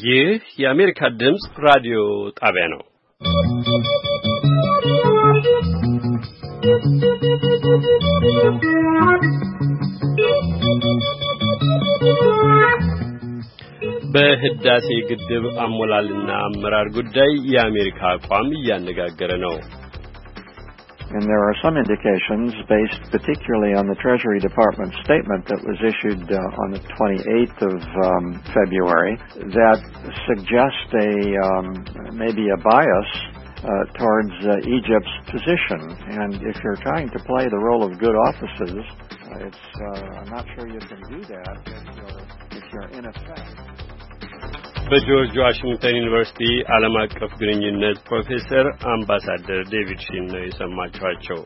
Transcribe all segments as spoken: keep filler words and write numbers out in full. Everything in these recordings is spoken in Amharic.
ይህ የአሜሪካ ድምጽ ራዲዮ ጣቢያ ነው። በህዳሴ ግድብ አሞላልና አመራር ጉዳይ የአሜሪካ አቋም እያነጋገረ ነው። And there are some indications, based particularly on the Treasury Department statement that was issued uh, on the twenty-eighth of um, February, that suggest a um, maybe a bias uh, towards uh, Egypt's position. And if you're trying to play the role of good offices, uh, it's uh, I'm not sure you can do that if you're, if you're in effect. በጆርጅ ዋሽንግተን ዩኒቨርሲቲ ዓለም አቀፍ ግንኙነት ፕሮፌሰር አምባሳደር ዴቪድ ሺን ነው የሰማችኋቸው።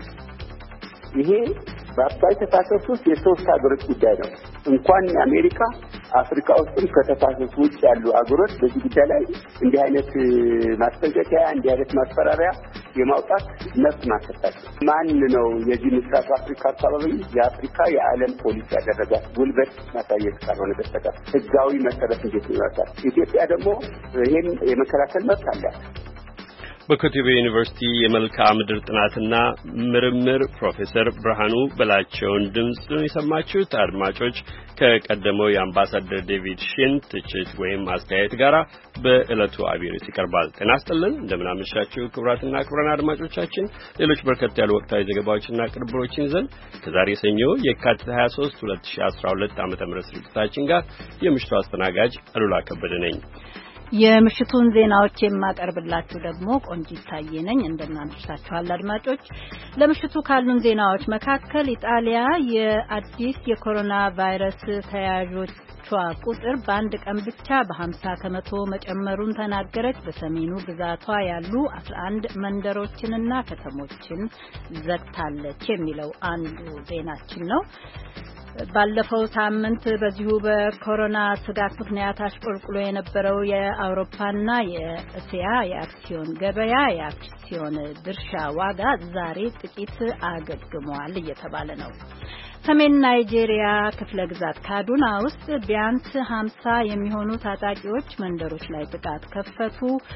ይሄ በአባይ ተፋሰስ ውስጥ የሶስት ሀገሮች ጉዳይ ነው። እንኳን አሜሪካ አፍሪካ ውስጥም ከተፋሰሱ ውጭ ያሉ ሀገሮች በዚህ ጉዳይ ላይ እንዲህ አይነት ማስጠንቀቂያ እንዲህ አይነት ማስፈራሪያ የማውጣት መብት ማሰጣቸው ማን ነው? የዚህ ምስራቅ አፍሪካ አካባቢ የአፍሪካ የዓለም ፖሊሲ ያደረገ ጉልበት ማሳየት ካልሆነ በስተቀር ህጋዊ መሰረት እንዴት ይወጣል? ኢትዮጵያ ደግሞ ይሄን የመከላከል መብት አላት። በኮተቤ ዩኒቨርሲቲ የመልክዓ ምድር ጥናትና ምርምር ፕሮፌሰር ብርሃኑ በላቸውን ድምጽ ነው የሰማችሁት። አድማጮች ከቀደመው የአምባሳደር ዴቪድ ሺን ትችት ወይም አስተያየት ጋር በእለቱ አብዮት ይቀርባል። ጤና ይስጥልን፣ እንደምን አመሻችሁ ክቡራትና ክቡራን አድማጮቻችን። ሌሎች በርከት ያሉ ወቅታዊ ዘገባዎችና ቅንብሮችን ይዘን ከዛሬ ሰኞ የካቲት ሃያ ሶስት ሁለት ሺህ አስራ ሁለት ዓመተ ምህረት ስርጭታችን ጋር የምሽቱ አስተናጋጅ አሉላ ከበደ ነኝ። የምሽቱን ዜናዎች የማቀርብላችሁ ደግሞ ቆንጂት ታዬ ነኝ። እንደምናመሻችኋል አድማጮች። ለምሽቱ ካሉን ዜናዎች መካከል ኢጣሊያ የአዲስ የኮሮና ቫይረስ ተያዦቿ ቁጥር በአንድ ቀን ብቻ በ50 ከመቶ መጨመሩን ተናገረች። በሰሜኑ ግዛቷ ያሉ አስራ አንድ መንደሮችንና ከተሞችን ዘግታለች የሚለው አንዱ ዜናችን ነው። ባለፈው ሳምንት በዚሁ በኮሮና ስጋት ምክንያት አሽቆልቁሎ የነበረው የአውሮፓና የእስያ የአክሲዮን ገበያ የአክሲዮን ድርሻ ዋጋ ዛሬ ጥቂት አገግሟል እየተባለ ነው። ሰሜን ናይጄሪያ ክፍለ ግዛት ካዱና ውስጥ ቢያንስ ሀምሳ የሚሆኑ ታጣቂዎች መንደሮች ላይ ጥቃት ከፈቱ።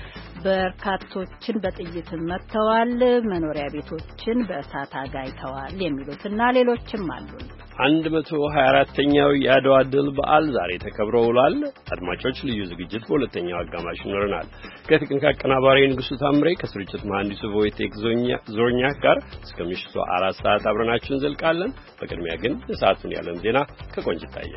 በርካቶችን በጥይት መትተዋል። መኖሪያ ቤቶችን በእሳት አጋይተዋል የሚሉትና ሌሎችም አሉ። አንድ መቶ ሀያ አራተኛው የአድዋ ድል በዓል ዛሬ ተከብሮ ውሏል። አድማጮች ልዩ ዝግጅት በሁለተኛው አጋማሽ ይኖረናል። ከቴክኒክ አቀናባሪ ንጉሱ ታምሬ ከስርጭት መሐንዲሱ ቮይቴክ ዞርኛ ጋር እስከ ምሽቱ አራት ሰዓት አብረናችሁ እንዘልቃለን። በቅድሚያ ግን የሰዓቱን ያለን ዜና ከቆንጂት ታዬ።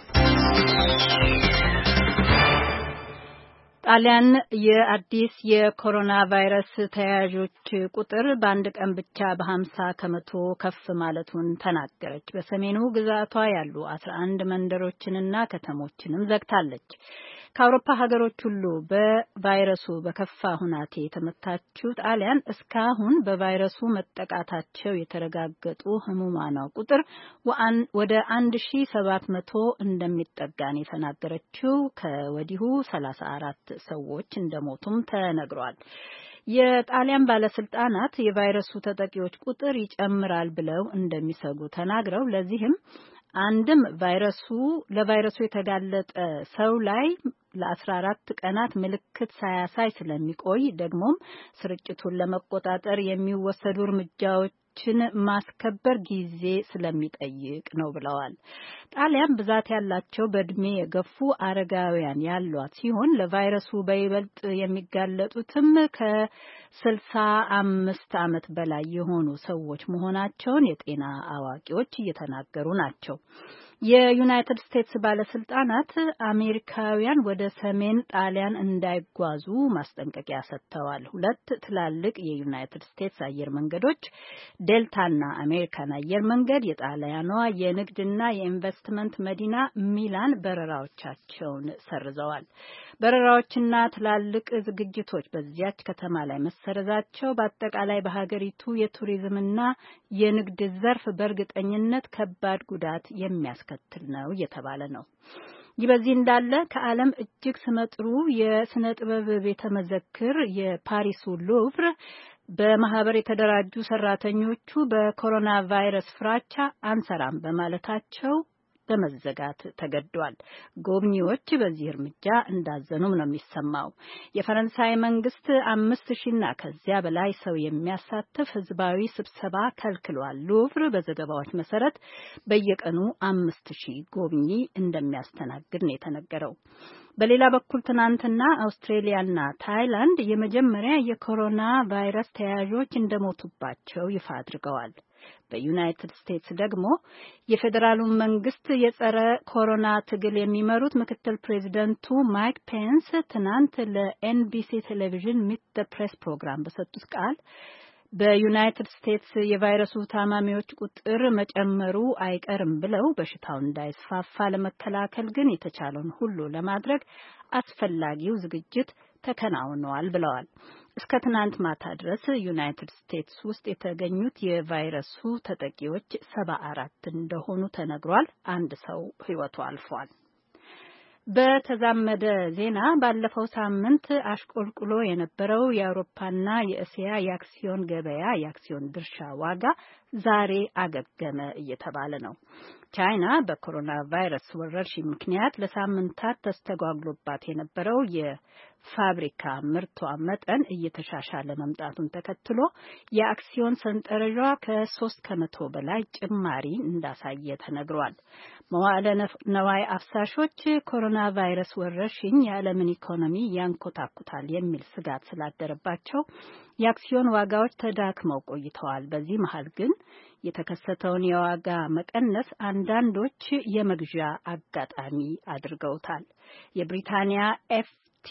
ጣሊያን የአዲስ የኮሮና ቫይረስ ተያዦች ቁጥር በአንድ ቀን ብቻ በ50 ከመቶ ከፍ ማለቱን ተናገረች። በሰሜኑ ግዛቷ ያሉ አስራ አንድ መንደሮችንና ከተሞችንም ዘግታለች። ከአውሮፓ ሀገሮች ሁሉ በቫይረሱ በከፋ ሁናቴ የተመታችው ጣሊያን እስካሁን በቫይረሱ መጠቃታቸው የተረጋገጡ ህሙማን ቁጥር ወደ አንድ ሺህ ሰባት መቶ እንደሚጠጋን የተናገረችው ከወዲሁ ሰላሳ አራት ሰዎች እንደሞቱም ተነግሯል። የጣሊያን ባለስልጣናት የቫይረሱ ተጠቂዎች ቁጥር ይጨምራል ብለው እንደሚሰጉ ተናግረው ለዚህም አንድም ቫይረሱ ለቫይረሱ የተጋለጠ ሰው ላይ ለአስራ አራት ቀናት ምልክት ሳያሳይ ስለሚቆይ ደግሞም ስርጭቱን ለመቆጣጠር የሚወሰዱ እርምጃዎችን ማስከበር ጊዜ ስለሚጠይቅ ነው ብለዋል። ጣሊያን ብዛት ያላቸው በእድሜ የገፉ አረጋውያን ያሏት ሲሆን ለቫይረሱ በይበልጥ የሚጋለጡትም ከስልሳ አምስት ዓመት በላይ የሆኑ ሰዎች መሆናቸውን የጤና አዋቂዎች እየተናገሩ ናቸው። የዩናይትድ ስቴትስ ባለስልጣናት አሜሪካውያን ወደ ሰሜን ጣሊያን እንዳይጓዙ ማስጠንቀቂያ ሰጥተዋል። ሁለት ትላልቅ የዩናይትድ ስቴትስ አየር መንገዶች ዴልታና አሜሪካን አየር መንገድ የጣሊያኗ የንግድና የኢንቨስትመንት መዲና ሚላን በረራዎቻቸውን ሰርዘዋል። በረራዎችና ትላልቅ ዝግጅቶች በዚያች ከተማ ላይ መሰረዛቸው በአጠቃላይ በሀገሪቱ የቱሪዝምና የንግድ ዘርፍ በእርግጠኝነት ከባድ ጉዳት የሚያስከትል ነው እየተባለ ነው። ይህ በዚህ እንዳለ ከዓለም እጅግ ስመጥሩ የስነ ጥበብ ቤተ መዘክር የፓሪሱ ሉቭር በማህበር የተደራጁ ሰራተኞቹ በኮሮና ቫይረስ ፍራቻ አንሰራም በማለታቸው በመዘጋት ተገዷል። ጎብኚዎች በዚህ እርምጃ እንዳዘኑም ነው የሚሰማው። የፈረንሳይ መንግስት አምስት ሺና ከዚያ በላይ ሰው የሚያሳትፍ ህዝባዊ ስብሰባ ከልክሏል። ሉቭር በዘገባዎች መሰረት በየቀኑ አምስት ሺህ ጎብኚ እንደሚያስተናግድ ነው የተነገረው። በሌላ በኩል ትናንትና አውስትሬሊያና ታይላንድ የመጀመሪያ የኮሮና ቫይረስ ተያዦች እንደሞቱባቸው ይፋ አድርገዋል። በዩናይትድ ስቴትስ ደግሞ የፌዴራሉ መንግስት የጸረ ኮሮና ትግል የሚመሩት ምክትል ፕሬዚደንቱ ማይክ ፔንስ ትናንት ለኤንቢሲ ቴሌቪዥን ሚት ዘ ፕሬስ ፕሮግራም በሰጡት ቃል በዩናይትድ ስቴትስ የቫይረሱ ታማሚዎች ቁጥር መጨመሩ አይቀርም ብለው በሽታው እንዳይስፋፋ ለመከላከል ግን የተቻለውን ሁሉ ለማድረግ አስፈላጊው ዝግጅት ተከናውኗል ብለዋል። እስከ ትናንት ማታ ድረስ ዩናይትድ ስቴትስ ውስጥ የተገኙት የቫይረሱ ተጠቂዎች ሰባ አራት እንደሆኑ ተነግሯል። አንድ ሰው ሕይወቱ አልፏል። በተዛመደ ዜና ባለፈው ሳምንት አሽቆልቁሎ የነበረው የአውሮፓና የእስያ የአክሲዮን ገበያ የአክሲዮን ድርሻ ዋጋ ዛሬ አገገመ እየተባለ ነው። ቻይና በኮሮና ቫይረስ ወረርሽኝ ምክንያት ለሳምንታት ተስተጓጉሎባት የነበረው የፋብሪካ ምርቷ መጠን እየተሻሻለ መምጣቱን ተከትሎ የአክሲዮን ሰንጠረዟ ከሶስት ከመቶ በላይ ጭማሪ እንዳሳየ ተነግሯል። መዋዕለ ነዋይ አፍሳሾች ኮሮና ቫይረስ ወረርሽኝ የዓለምን ኢኮኖሚ ያንኮታኩታል የሚል ስጋት ስላደረባቸው የአክሲዮን ዋጋዎች ተዳክመው ቆይተዋል። በዚህ መሀል ግን የተከሰተውን የዋጋ መቀነስ አንዳንዶች የመግዣ አጋጣሚ አድርገውታል። የብሪታንያ ኤፍቲ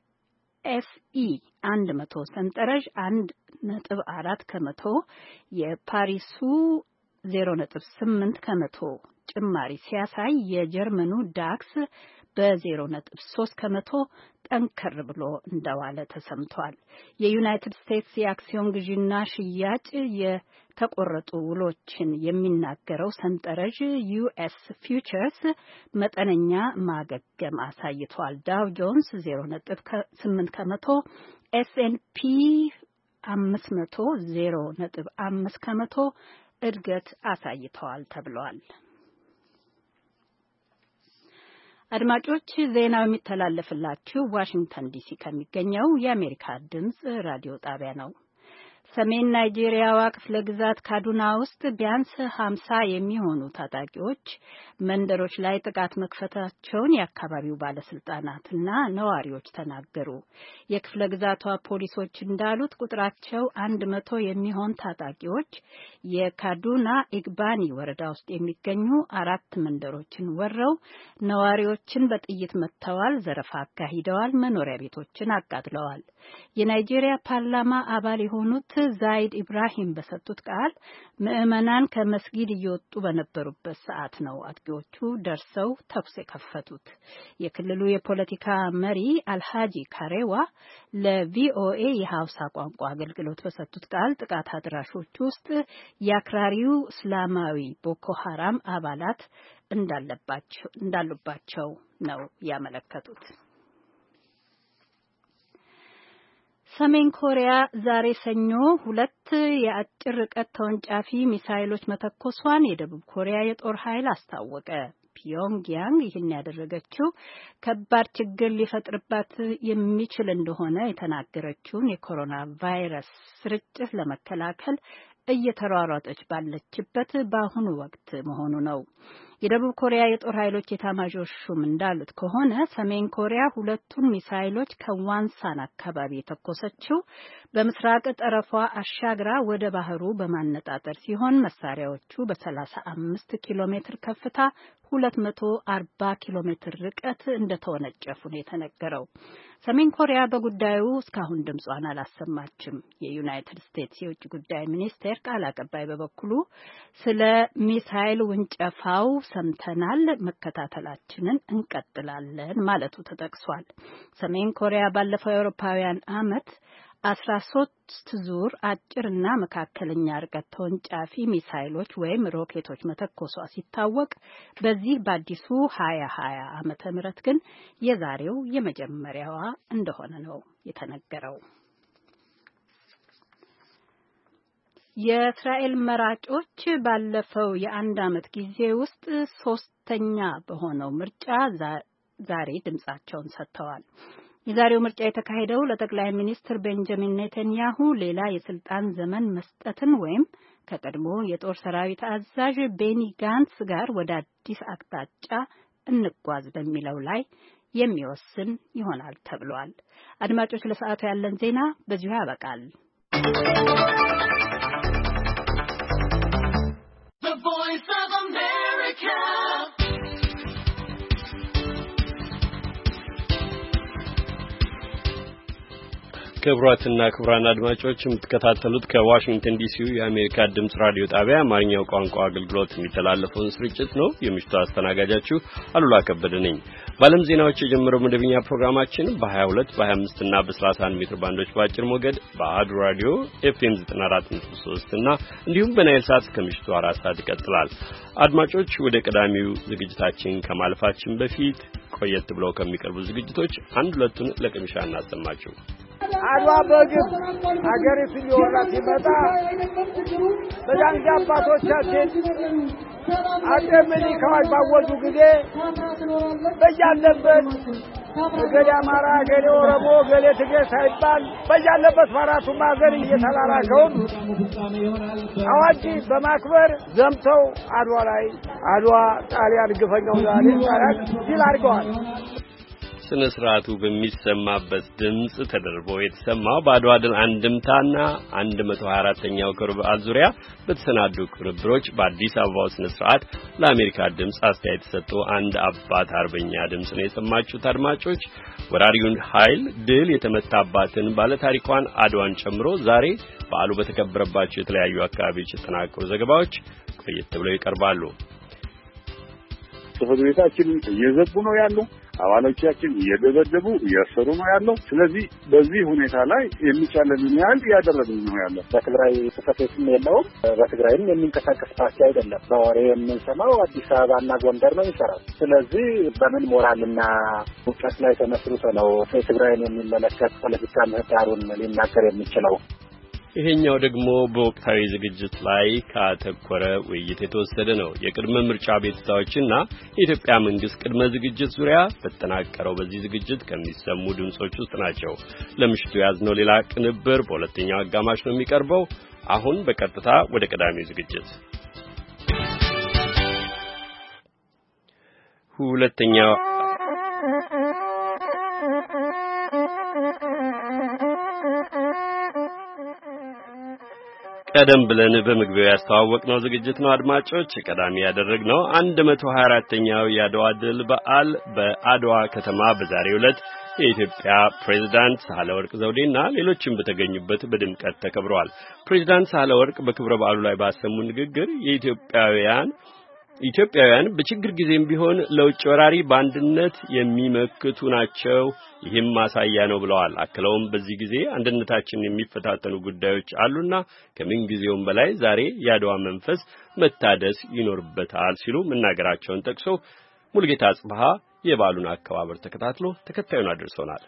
ኤስኢ አንድ መቶ ሰንጠረዥ አንድ ነጥብ አራት ከመቶ የፓሪሱ ዜሮ ነጥብ ስምንት ከመቶ ጭማሪ ሲያሳይ የጀርመኑ ዳክስ በዜሮ ነጥብ ሶስት ከመቶ ጠንከር ብሎ እንደዋለ ተሰምቷል። የዩናይትድ ስቴትስ የአክሲዮን ግዢና ሽያጭ የተቆረጡ ውሎችን የሚናገረው ሰንጠረዥ ዩኤስ ፊውቸርስ መጠነኛ ማገገም አሳይቷል። ዳው ጆንስ ዜሮ ነጥብ ስምንት ከመቶ፣ ኤስ ኤንድ ፒ አምስት መቶ ዜሮ ነጥብ አምስት ከመቶ እድገት አሳይተዋል ተብሏል። አድማጮች ዜናው የሚተላለፍላችሁ ዋሽንግተን ዲሲ ከሚገኘው የአሜሪካ ድምጽ ራዲዮ ጣቢያ ነው። ሰሜን ናይጄሪያዋ ክፍለ ግዛት ካዱና ውስጥ ቢያንስ ሀምሳ የሚሆኑ ታጣቂዎች መንደሮች ላይ ጥቃት መክፈታቸውን የአካባቢው ባለስልጣናትና ነዋሪዎች ተናገሩ። የክፍለ ግዛቷ ፖሊሶች እንዳሉት ቁጥራቸው አንድ መቶ የሚሆን ታጣቂዎች የካዱና ኢግባኒ ወረዳ ውስጥ የሚገኙ አራት መንደሮችን ወረው ነዋሪዎችን በጥይት መትተዋል፣ ዘረፋ አካሂደዋል፣ መኖሪያ ቤቶችን አቃጥለዋል። የናይጄሪያ ፓርላማ አባል የሆኑት ዛይድ ኢብራሂም በሰጡት ቃል ምዕመናን ከመስጊድ እየወጡ በነበሩበት ሰዓት ነው አጥቂዎቹ ደርሰው ተኩስ የከፈቱት። የክልሉ የፖለቲካ መሪ አልሃጂ ካሬዋ ለቪኦኤ የሀውሳ ቋንቋ አገልግሎት በሰጡት ቃል ጥቃት አድራሾቹ ውስጥ የአክራሪው እስላማዊ ቦኮ ሀራም አባላት እንዳለባቸው እንዳሉባቸው ነው ያመለከቱት። ሰሜን ኮሪያ ዛሬ ሰኞ ሁለት የአጭር ርቀት ተወንጫፊ ሚሳይሎች መተኮሷን የደቡብ ኮሪያ የጦር ኃይል አስታወቀ። ፒዮንግያንግ ይህን ያደረገችው ከባድ ችግር ሊፈጥርባት የሚችል እንደሆነ የተናገረችውን የኮሮና ቫይረስ ስርጭት ለመከላከል እየተሯሯጠች ባለችበት በአሁኑ ወቅት መሆኑ ነው። የደቡብ ኮሪያ የጦር ኃይሎች ኤታማዦር ሹም እንዳሉት ከሆነ ሰሜን ኮሪያ ሁለቱን ሚሳይሎች ከዋንሳን አካባቢ የተኮሰችው በምስራቅ ጠረፏ አሻግራ ወደ ባህሩ በማነጣጠር ሲሆን መሳሪያዎቹ በሰላሳ አምስት ኪሎ ሜትር ከፍታ ሁለት መቶ አርባ ኪሎ ሜትር ርቀት እንደተወነጨፉ ነው የተነገረው። ሰሜን ኮሪያ በጉዳዩ እስካሁን ድምጿን አላሰማችም። የዩናይትድ ስቴትስ የውጭ ጉዳይ ሚኒስቴር ቃል አቀባይ በበኩሉ ስለ ሚሳይል ውንጨፋው ሰምተናል፣ መከታተላችንን እንቀጥላለን ማለቱ ተጠቅሷል። ሰሜን ኮሪያ ባለፈው የአውሮፓውያን ዓመት አስራ ሶስት ዙር አጭርና መካከለኛ ርቀት ተወንጫፊ ሚሳይሎች ወይም ሮኬቶች መተኮሷ ሲታወቅ በዚህ በአዲሱ ሀያ ሀያ ዓመተ ምህረት ግን የዛሬው የመጀመሪያዋ እንደሆነ ነው የተነገረው። የእስራኤል መራጮች ባለፈው የአንድ ዓመት ጊዜ ውስጥ ሶስት ሶስተኛ በሆነው ምርጫ ዛሬ ድምጻቸውን ሰጥተዋል። የዛሬው ምርጫ የተካሄደው ለጠቅላይ ሚኒስትር ቤንጃሚን ኔታንያሁ ሌላ የስልጣን ዘመን መስጠትን ወይም ከቀድሞ የጦር ሰራዊት አዛዥ ቤኒ ጋንትስ ጋር ወደ አዲስ አቅጣጫ እንጓዝ በሚለው ላይ የሚወስን ይሆናል ተብሏል። አድማጮች፣ ለሰዓቱ ያለን ዜና በዚሁ ያበቃል። The Voice of America. ክቡራትና ክቡራን አድማጮች የምትከታተሉት ከዋሽንግተን ዲሲው የአሜሪካ ድምጽ ራዲዮ ጣቢያ አማርኛው ቋንቋ አገልግሎት የሚተላለፈውን ስርጭት ነው። የምሽቱ አስተናጋጃችሁ አሉላ ከበደ ነኝ። በዓለም ዜናዎች የጀመረው መደበኛ ፕሮግራማችን በ22 በ25 እና በ31 ሜትር ባንዶች በአጭር ሞገድ በአሃዱ ራዲዮ ኤፍኤም ዘጠና አራት ነጥብ ሶስት እና እንዲሁም በናይል ሳት ከምሽቱ አራት ሰዓት ይቀጥላል። አድማጮች ወደ ቀዳሚው ዝግጅታችን ከማለፋችን በፊት ቆየት ብለው ከሚቀርቡ ዝግጅቶች አንድ ሁለቱን ለቅምሻ እናሰማችሁ። አድዋ በግብ ሀገሪቱ ሊወራ ሲመጣ በዛንጃ አባቶቻችን አጤ ምኒልክ ባወጁ ጊዜ በያለበት ገሌ አማራ፣ ገሌ ኦሮሞ፣ ገሌ ትግሬ ሳይባል በያለበት በአራቱ ማዕዘን እየተላላከው አዋጅ በማክበር ዘምተው አድዋ ላይ አድዋ ጣሊያን ግፈኛው ዛሬ ጣሊያን ሲል አድርገዋል። ስነ ስርዓቱ በሚሰማበት ድምጽ ተደርቦ የተሰማው በአድዋ ድል አንድምታና አንድ መቶ ሃያ አራተኛው ክብረ በዓል ዙሪያ በተሰናዱ ቅንብሮች በአዲስ አበባው ስነ ስርዓት ለአሜሪካ ድምጽ አስተያየት የሰጡ አንድ አባት አርበኛ ድምጽ ነው የሰማችሁት። አድማጮች ወራሪውን ኃይል ድል የተመታባትን ባለታሪኳን አድዋን ጨምሮ ዛሬ በዓሉ በተከበረባቸው የተለያዩ አካባቢዎች የተጠናቀሩ ዘገባዎች ቆየት ብለው ይቀርባሉ። ጽሕፈት ቤታችን እየዘጉ ነው ያለው። አባሎቻችን እየደበደቡ እያሰሩ ነው ያለው። ስለዚህ በዚህ ሁኔታ ላይ የሚቻለንን ያህል ያደረግን ነው ያለው። በትግራይ ጽሕፈት ቤትም የለውም፣ በትግራይም የሚንቀሳቀስ ፓርቲ አይደለም። በወሬ የምንሰማው አዲስ አበባና ጎንደር ነው የሚሰራው። ስለዚህ በምን ሞራልና እውቀት ላይ ተመስርቶ ነው ትግራይን የሚመለከት ፖለቲካ ምህዳሩን ሊናገር የሚችለው? ይሄኛው ደግሞ በወቅታዊ ዝግጅት ላይ ካተኮረ ውይይት የተወሰደ ነው። የቅድመ ምርጫ ቤተታዎችና የኢትዮጵያ መንግስት ቅድመ ዝግጅት ዙሪያ በተጠናቀረው በዚህ ዝግጅት ከሚሰሙ ድምጾች ውስጥ ናቸው። ለምሽቱ ያዝነው ሌላ ቅንብር በሁለተኛው አጋማሽ ነው የሚቀርበው። አሁን በቀጥታ ወደ ቀዳሚው ዝግጅት ሁለተኛው ቀደም ብለን በመግቢያው ያስተዋወቅነው ዝግጅት ነው። አድማጮች ቀዳሚ ያደረግነው አንድ መቶ ሃያ አራተኛው የአድዋ ድል በዓል በአድዋ ከተማ በዛሬው ዕለት የኢትዮጵያ ፕሬዝዳንት ሳህለወርቅ ዘውዴና ሌሎችም በተገኙበት በድምቀት ተከብረዋል። ፕሬዝዳንት ሳህለወርቅ በክብረ በዓሉ ላይ ባሰሙ ንግግር የኢትዮጵያውያን ኢትዮጵያውያን በችግር ጊዜም ቢሆን ለውጭ ወራሪ በአንድነት የሚመክቱ ናቸው፣ ይህም ማሳያ ነው ብለዋል። አክለውም በዚህ ጊዜ አንድነታችንን የሚፈታተኑ ጉዳዮች አሉና ከምን ጊዜውም በላይ ዛሬ የአድዋ መንፈስ መታደስ ይኖርበታል ሲሉ መናገራቸውን ጠቅሶ ሙልጌታ አጽብሃ የበዓሉን አከባበር ተከታትሎ ተከታዩን አድርሶናል።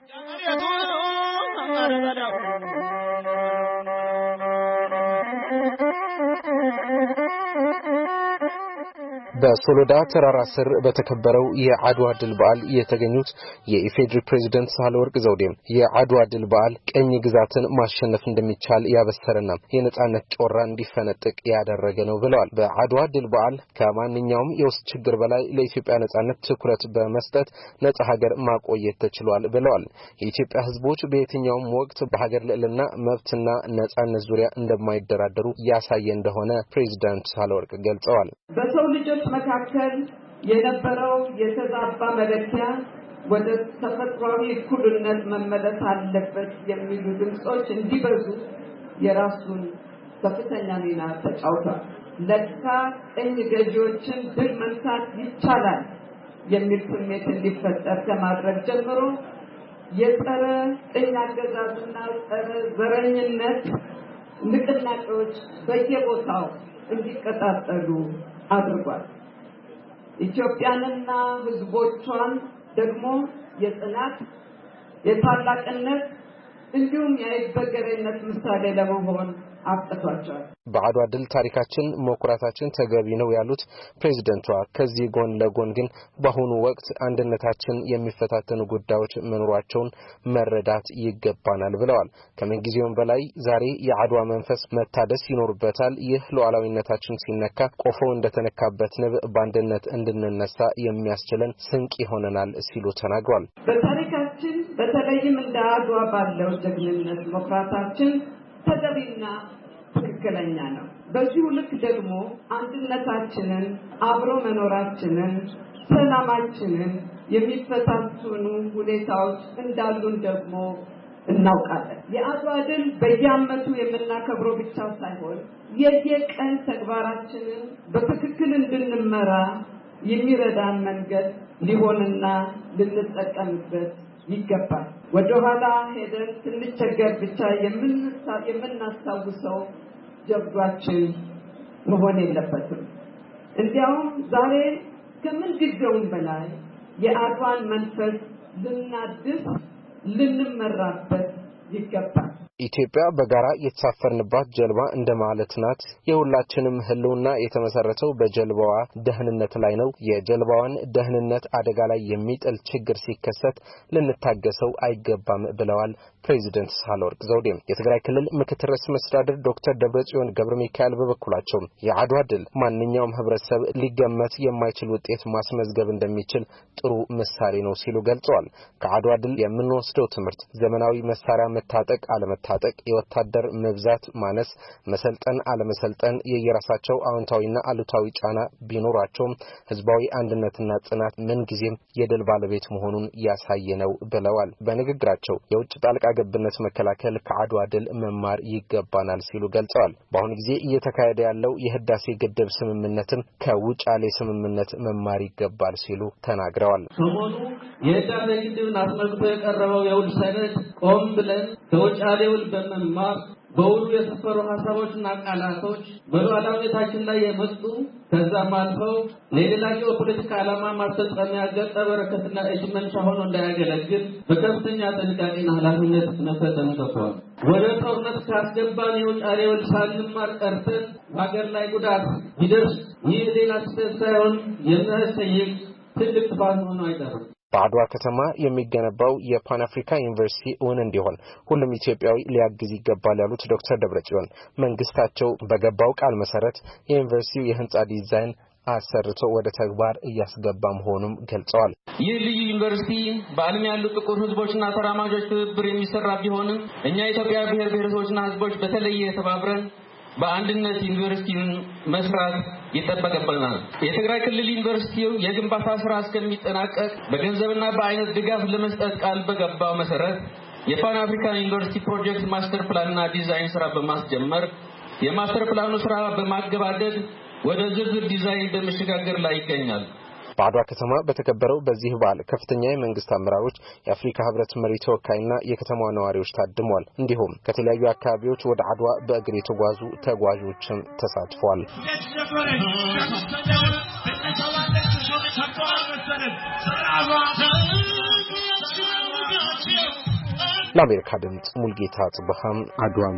በሶሎዳ ተራራ ስር በተከበረው የአድዋ ድል በዓል የተገኙት የኢፌድሪ ፕሬዝዳንት ሳህለወርቅ ዘውዴ የአድዋ ድል በዓል ቀኝ ግዛትን ማሸነፍ እንደሚቻል ያበሰረና የነጻነት ጮራ እንዲፈነጥቅ ያደረገ ነው ብለዋል። በአድዋ ድል በዓል ከማንኛውም የውስጥ ችግር በላይ ለኢትዮጵያ ነጻነት ትኩረት በመስጠት ነጻ ሀገር ማቆየት ተችሏል ብለዋል። የኢትዮጵያ ሕዝቦች በየትኛውም ወቅት በሀገር ልዕልና መብትና ነጻነት ዙሪያ እንደማይደራደሩ ያሳየ እንደሆነ ፕሬዝዳንት ሳህለወርቅ ገልጸዋል። በሰው ልጆች መካከል የነበረው የተዛባ መለኪያ ወደ ተፈጥሯዊ እኩልነት መመለስ አለበት የሚሉ ድምጾች እንዲበዙ የራሱን ከፍተኛ ሚና ተጫውቷል። ለካ ቀኝ ገዢዎችን ድል መንሳት ይቻላል የሚል ስሜት እንዲፈጠር ከማድረግ ጀምሮ የጸረ ቀኝ አገዛዝና ጸረ ዘረኝነት ንቅናቄዎች በየቦታው እንዲቀጣጠሉ አድርጓል። ኢትዮጵያንና ሕዝቦቿን ደግሞ የጽናት የታላቅነት እንዲሁም የአይበገሬነት ምሳሌ ለመሆን አጥቷቸዋል። በአድዋ ድል ታሪካችን መኩራታችን ተገቢ ነው ያሉት ፕሬዝዳንቷ ከዚህ ጎን ለጎን ግን በአሁኑ ወቅት አንድነታችን የሚፈታተኑ ጉዳዮች መኖራቸውን መረዳት ይገባናል ብለዋል። ከምንጊዜውም በላይ ዛሬ የአድዋ መንፈስ መታደስ ይኖርበታል። ይህ ሉዓላዊነታችን ሲነካ ቆፎ እንደተነካበት ንብ በአንድነት እንድንነሳ የሚያስችለን ስንቅ ይሆነናል ሲሉ ተናግሯል። በታሪካችን በተለይም እንደ አድዋ ባለው ጀግንነት መኩራታችን ተገቢና ትክክለኛ ነው። በዚሁ ልክ ደግሞ አንድነታችንን አብሮ መኖራችንን ሰላማችንን የሚፈታተኑ ሁኔታዎች እንዳሉን ደግሞ እናውቃለን። የአድዋ ድል በየዓመቱ የምናከብረው ብቻ ሳይሆን የየቀን ተግባራችንን በትክክል እንድንመራ የሚረዳን መንገድ ሊሆንና ልንጠቀምበት ይገባል። ወደ ኋላ ሄደን ስንቸገር ብቻ የምናስታውሰው ጀብዷችን መሆን የለበትም። እንዲያውም ዛሬ ከምን ጊዜውም በላይ የአድዋን መንፈስ ልናድስ ልንመራበት ይገባል። ኢትዮጵያ በጋራ የተሳፈርንባት ጀልባ እንደማለት ናት። የሁላችንም ህልውና የተመሰረተው በጀልባዋ ደህንነት ላይ ነው። የጀልባዋን ደህንነት አደጋ ላይ የሚጥል ችግር ሲከሰት ልንታገሰው አይገባም ብለዋል ፕሬዝዳንት ሳህለወርቅ ዘውዴ። የትግራይ ክልል ምክትል ርዕሰ መስተዳድር ዶክተር ደብረጽዮን ገብረ ሚካኤል በበኩላቸው የአድዋ ድል ማንኛውም ህብረተሰብ ሊገመት የማይችል ውጤት ማስመዝገብ እንደሚችል ጥሩ ምሳሌ ነው ሲሉ ገልጸዋል። ከአድዋ ድል የምንወስደው ትምህርት ዘመናዊ መሳሪያ መታጠቅ አለመታጠቅ ታጠቅ የወታደር መብዛት ማነስ መሰልጠን አለመሰልጠን የየራሳቸው አዎንታዊና አሉታዊ ጫና ቢኖራቸውም ህዝባዊ አንድነትና ጽናት ምን ጊዜም የድል ባለቤት መሆኑን ያሳየነው ብለዋል። በንግግራቸው የውጭ ጣልቃ ገብነት መከላከል ከአድዋ ድል መማር ይገባናል ሲሉ ገልጸዋል። በአሁኑ ጊዜ እየተካሄደ ያለው የህዳሴ ግድብ ስምምነትም ከውጫሌ ስምምነት መማር ይገባል ሲሉ ተናግረዋል። ሰሞኑ የህዳሴ ግድብን አስመልክቶ የቀረበው የውል ሰነድ ቆም ብለን ከውጫሌ ውል በመማር በውሉ የተፈሩ ሐሳቦችና ቃላቶች በሉዓላዊነታችን ላይ የመጡ ከዛም አልፈው ለሌላኛው ፖለቲካ ዓላማ ማስፈጸሚያ ገጸ በረከትና እጅ መንሻ ሆኖ እንዳያገለግል በከፍተኛ ጥንቃቄና ኃላፊነት መፈጸም ይገባል። ወደ ጦርነት ካስገባን የውጫሌ ውል ሳንማር ቀርተን በሀገር ላይ ጉዳት ቢደርስ ይህ ሌላ ስህተት ሳይሆን የሚያስጠይቅ ትልቅ ጥፋት ሆኖ አይቀርም። በአድዋ ከተማ የሚገነባው የፓን አፍሪካ ዩኒቨርሲቲ እውን እንዲሆን ሁሉም ኢትዮጵያዊ ሊያግዝ ይገባል ያሉት ዶክተር ደብረጽዮን መንግስታቸው በገባው ቃል መሰረት የዩኒቨርሲቲው የህንጻ ዲዛይን አሰርቶ ወደ ተግባር እያስገባ መሆኑን ገልጸዋል። ይህ ልዩ ዩኒቨርሲቲ በዓለም ያሉ ጥቁር ህዝቦችና ተራማጆች ትብብር የሚሰራ ቢሆንም እኛ የኢትዮጵያ ብሔር ብሔረሰቦችና ህዝቦች በተለየ ተባብረን በአንድነት ዩኒቨርሲቲውን መስራት ይጠበቅብናል። የትግራይ ክልል ዩኒቨርሲቲው የግንባታ ስራ እስከሚጠናቀቅ በገንዘብና በአይነት ድጋፍ ለመስጠት ቃል በገባው መሰረት የፓን አፍሪካን ዩኒቨርሲቲ ፕሮጀክት ማስተር ፕላንና ዲዛይን ስራ በማስጀመር የማስተር ፕላኑ ስራ በማገባደድ ወደ ዝርዝር ዲዛይን በመሸጋገር ላይ ይገኛል። በአድዋ ከተማ በተከበረው በዚህ በዓል ከፍተኛ የመንግስት አመራሮች የአፍሪካ ህብረት መሪ ተወካይና የከተማዋ ነዋሪዎች ታድመዋል። እንዲሁም ከተለያዩ አካባቢዎች ወደ አድዋ በእግር የተጓዙ ተጓዦችም ተሳትፈዋል። ለአሜሪካ ድምፅ ሙልጌታ ጽብሃም አድዋም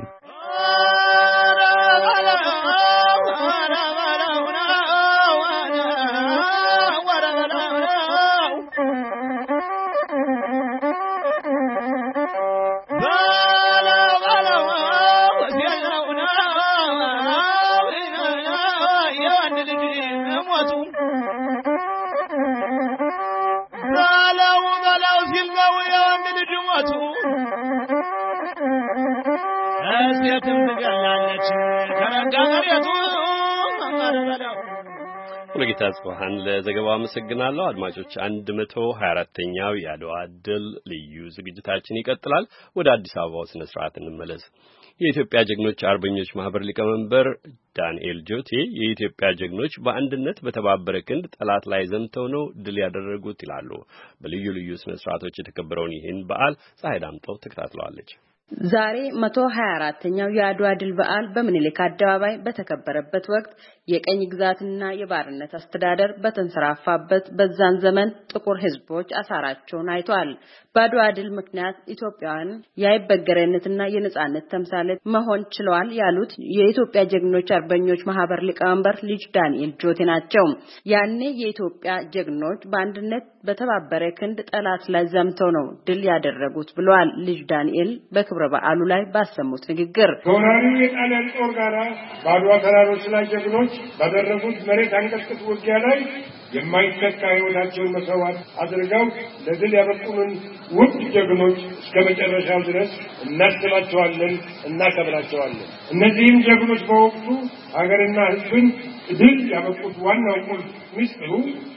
ሙሉጌታ ጽባሃን ለዘገባው አመሰግናለሁ። አድማጮች አንድ መቶ ሀያ አራተኛው የአድዋ ድል ልዩ ዝግጅታችን ይቀጥላል። ወደ አዲስ አበባው ስነ ስርዓት እንመለስ። የኢትዮጵያ ጀግኖች አርበኞች ማህበር ሊቀመንበር ዳንኤል ጆቴ የኢትዮጵያ ጀግኖች በአንድነት በተባበረ ክንድ ጠላት ላይ ዘምተው ነው ድል ያደረጉት ይላሉ። በልዩ ልዩ ስነ ስርዓቶች የተከበረውን ይህን በዓል ፀሐይ ዳምጠው ተከታትለዋለች። ዛሬ መቶ ሀያ አራተኛው የአድዋ ድል በዓል በምኒልክ አደባባይ በተከበረበት ወቅት የቀኝ ግዛትና የባርነት አስተዳደር በተንሰራፋበት በዛን ዘመን ጥቁር ህዝቦች አሳራቸውን አይቷል። በአድዋ ድል ምክንያት ኢትዮጵያውያን የአይበገሬነትና የነጻነት ተምሳሌት መሆን ችለዋል ያሉት የኢትዮጵያ ጀግኖች አርበኞች ማህበር ሊቀመንበር ልጅ ዳንኤል ጆቴ ናቸው። ያኔ የኢትዮጵያ ጀግኖች በአንድነት በተባበረ ክንድ ጠላት ላይ ዘምተው ነው ድል ያደረጉት ብለዋል። ልጅ ዳንኤል በክብረ በዓሉ ላይ ባሰሙት ንግግር ከወራሪው የጣሊያን ጦር ጋር በአድዋ ተራሮች ላይ ጀግኖች ባደረጉት መሬት አንቀጥቅጥ ውጊያ ላይ የማይተካ ህይወታቸውን መስዋዕት አድርገው ለድል ያበቁንን ውድ ጀግኖች እስከ መጨረሻው ድረስ እናስባቸዋለን፣ እናከብራቸዋለን። እነዚህም ጀግኖች በወቅቱ ሀገርና ህዝብን ድል ያበቁት ዋናው ቁልፍ ሚስጥሩ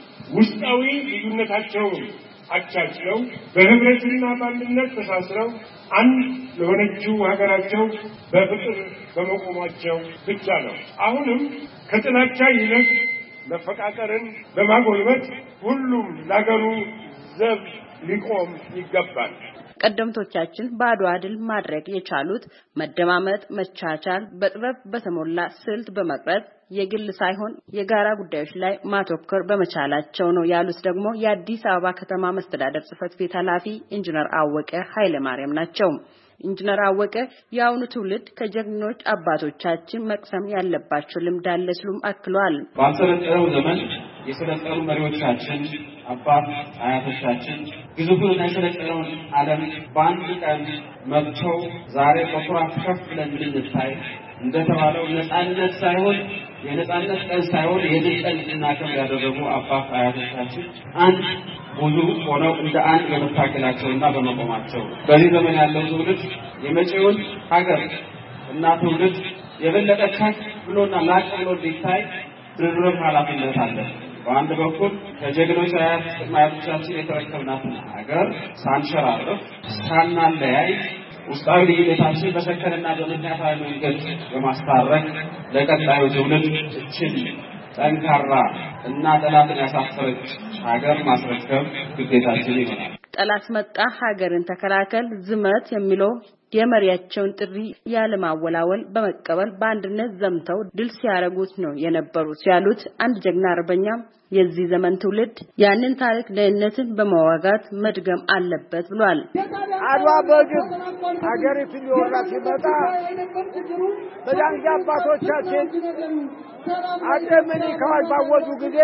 ውስጣዊ ልዩነታቸውን አቻችለው በህብረትና በአንድነት ተሳስረው አንድ ለሆነችው ሀገራቸው በፍቅር በመቆማቸው ብቻ ነው። አሁንም ከጥላቻ ይልቅ መፈቃቀርን በማጎልበት ሁሉም ለሀገሩ ዘብ ሊቆም ይገባል። ቀደምቶቻችን በአድዋ ድል ማድረግ የቻሉት መደማመጥ፣ መቻቻል፣ በጥበብ በተሞላ ስልት በመቅረጽ የግል ሳይሆን የጋራ ጉዳዮች ላይ ማተኮር በመቻላቸው ነው ያሉት ደግሞ የአዲስ አበባ ከተማ መስተዳደር ጽሕፈት ቤት ኃላፊ ኢንጂነር አወቀ ኃይለ ማርያም ናቸው። ኢንጂነር አወቀ የአሁኑ ትውልድ ከጀግኖች አባቶቻችን መቅሰም ያለባቸው ልምድ አለ ሲሉም አክለዋል። ባሰለጠነው ዘመን የሰለጠኑ መሪዎቻችን አባት አያቶቻችን ግዙፉን የሰለጠነውን ዓለም በአንድ ቀን መጥተው ዛሬ በኩራት ከፍ ብለን እንድንታይ እንደተባለው ነጻነት ሳይሆን የነጻነት ቀን ሳይሆን የድል ቀን እናከብር ያደረጉ አባት አያቶቻችን አንድ ብዙ ሆነው እንደ አንድ በመታገላቸውና በመቆማቸው በዚህ ዘመን ያለው ትውልድ የመጪውን ሀገር እና ትውልድ የበለጠ ከፍ ብሎና ላቅ ብሎ እንዲታይ ድርብ ኃላፊነት አለ። በአንድ በኩል ከጀግኖች አያቶቻችን የተረከብናትን ሀገር ሳንሸራርፍ ሳናለያይ ውስጣዊ ልዩነታችን በሰከነና በምክንያታዊ መንገድ በማስታረቅ ለቀጣዩ ትውልድ እችን ጠንካራ እና ጠላትን ያሳፈረች ሀገር ማስረከብ ግዴታችን ይሆናል። ጠላት መጣ ሀገርን ተከላከል ዝመት የሚለው የመሪያቸውን ጥሪ ያለማወላወል በመቀበል በአንድነት ዘምተው ድል ሲያረጉት ነው የነበሩት ያሉት አንድ ጀግና አርበኛ የዚህ ዘመን ትውልድ ያንን ታሪክ ለእነትን በመዋጋት መድገም አለበት ብሏል። አድዋ በግብ ሀገሪቱን ሊወራት ሲመጣ በዛን ጊዜ አባቶቻችን አደምኒ ከዋጅ ባወጁ ጊዜ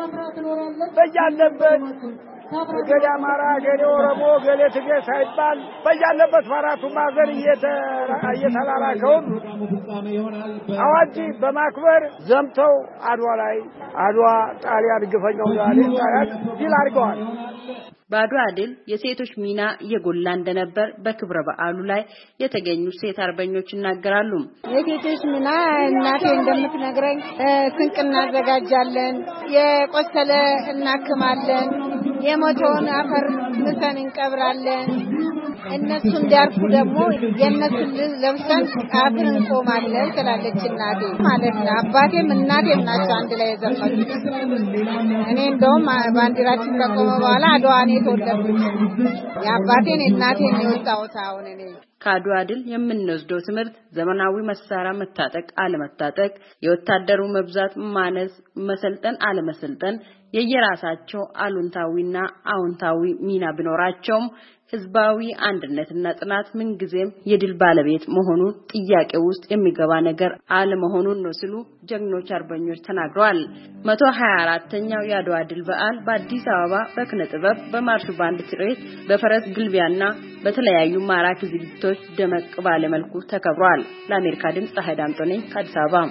በያለበት ገሌ አማራ፣ ገሌ ኦሮሞ፣ ገሌ ትግሬ ሳይባል በያለበት አራቱ ማዕዘን እየተላላከውን አዋጅ በማክበር ዘምተው አድዋ ላይ አድዋ ጣሊያን ግፈኛው ዛሬ ጣሊያን ድል አድርገዋል። በአድዋ ድል የሴቶች ሚና የጎላ እንደነበር በክብረ በዓሉ ላይ የተገኙ ሴት አርበኞች ይናገራሉ። የሴቶች ሚና እናቴ እንደምትነግረኝ ስንቅ እናዘጋጃለን፣ የቆሰለ እናክማለን፣ የሞተውን አፈር ምሰን እንቀብራለን። እነሱ እንዲያርፉ ደግሞ የነሱን ለብሰን አብረን እንቆማለን ትላለች እናቴ ማለት ነው። አባቴም እናቴም ናቸው አንድ ላይ የዘመቱት። እኔ እንደውም ባንዲራችን ከቆመ በኋላ አድዋ ነው የተወለድኩት። የአባቴን እናቴን የወጣሁት አሁን እኔ ከአድዋ ድል የምንወስደው ትምህርት ዘመናዊ መሳሪያ መታጠቅ አለመታጠቅ፣ የወታደሩ መብዛት ማነስ፣ መሰልጠን አለመሰልጠን የየራሳቸው አሉንታዊና አዎንታዊ ሚና ቢኖራቸውም ህዝባዊ አንድነትና ጽናት ምንጊዜም የድል ባለቤት መሆኑን ጥያቄ ውስጥ የሚገባ ነገር አለመሆኑን ነው ሲሉ ጀግኖች አርበኞች ተናግረዋል። መቶ ሀያ አራተኛው የአድዋ ድል በዓል በአዲስ አበባ በኪነ ጥበብ፣ በማርሽ ባንድ ትርኢት፣ በፈረስ ግልቢያና በተለያዩ ማራኪ ዝግጅቶች ደመቅ ባለ መልኩ ተከብሯል። ለአሜሪካ ድምጽ ፀሐይ ዳምጦ ነኝ ከአዲስ አበባ።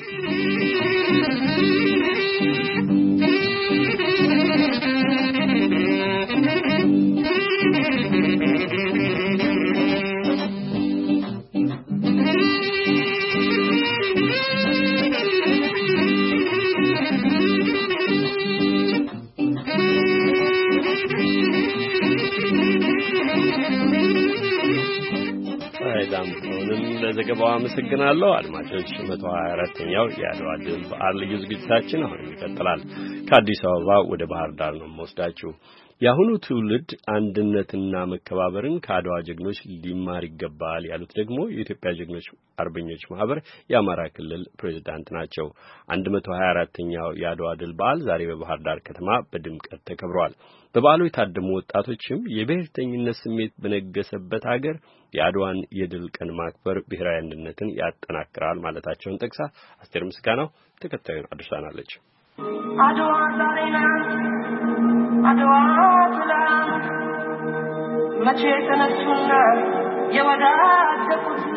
ለዘገባው አመሰግናለሁ። አድማጮች መቶ ሀያ አራተኛው የአድዋ ድል በዓል ልዩ ዝግጅታችን አሁን ይቀጥላል። ከአዲስ አበባ ወደ ባህር ዳር ነው የምወስዳችሁ። የአሁኑ ትውልድ አንድነትና መከባበርን ከአድዋ ጀግኖች ሊማር ይገባል ያሉት ደግሞ የኢትዮጵያ ጀግኖች አርበኞች ማህበር የአማራ ክልል ፕሬዝዳንት ናቸው። አንድ መቶ ሀያ አራተኛው የአድዋ ድል በዓል ዛሬ በባህር ዳር ከተማ በድምቀት ተከብሯል። በበዓሉ የታደሙ ወጣቶችም የብሔርተኝነት ስሜት በነገሰበት ሀገር የአድዋን የድል ቀን ማክበር ብሔራዊ አንድነትን ያጠናክራል ማለታቸውን ጠቅሳ አስቴር ምስጋናው ተከታዩን አድርሳናለች። አድዋ ዛሬ ናት አድዋ ትላንት መቼ ተነሱና የወዳደቁት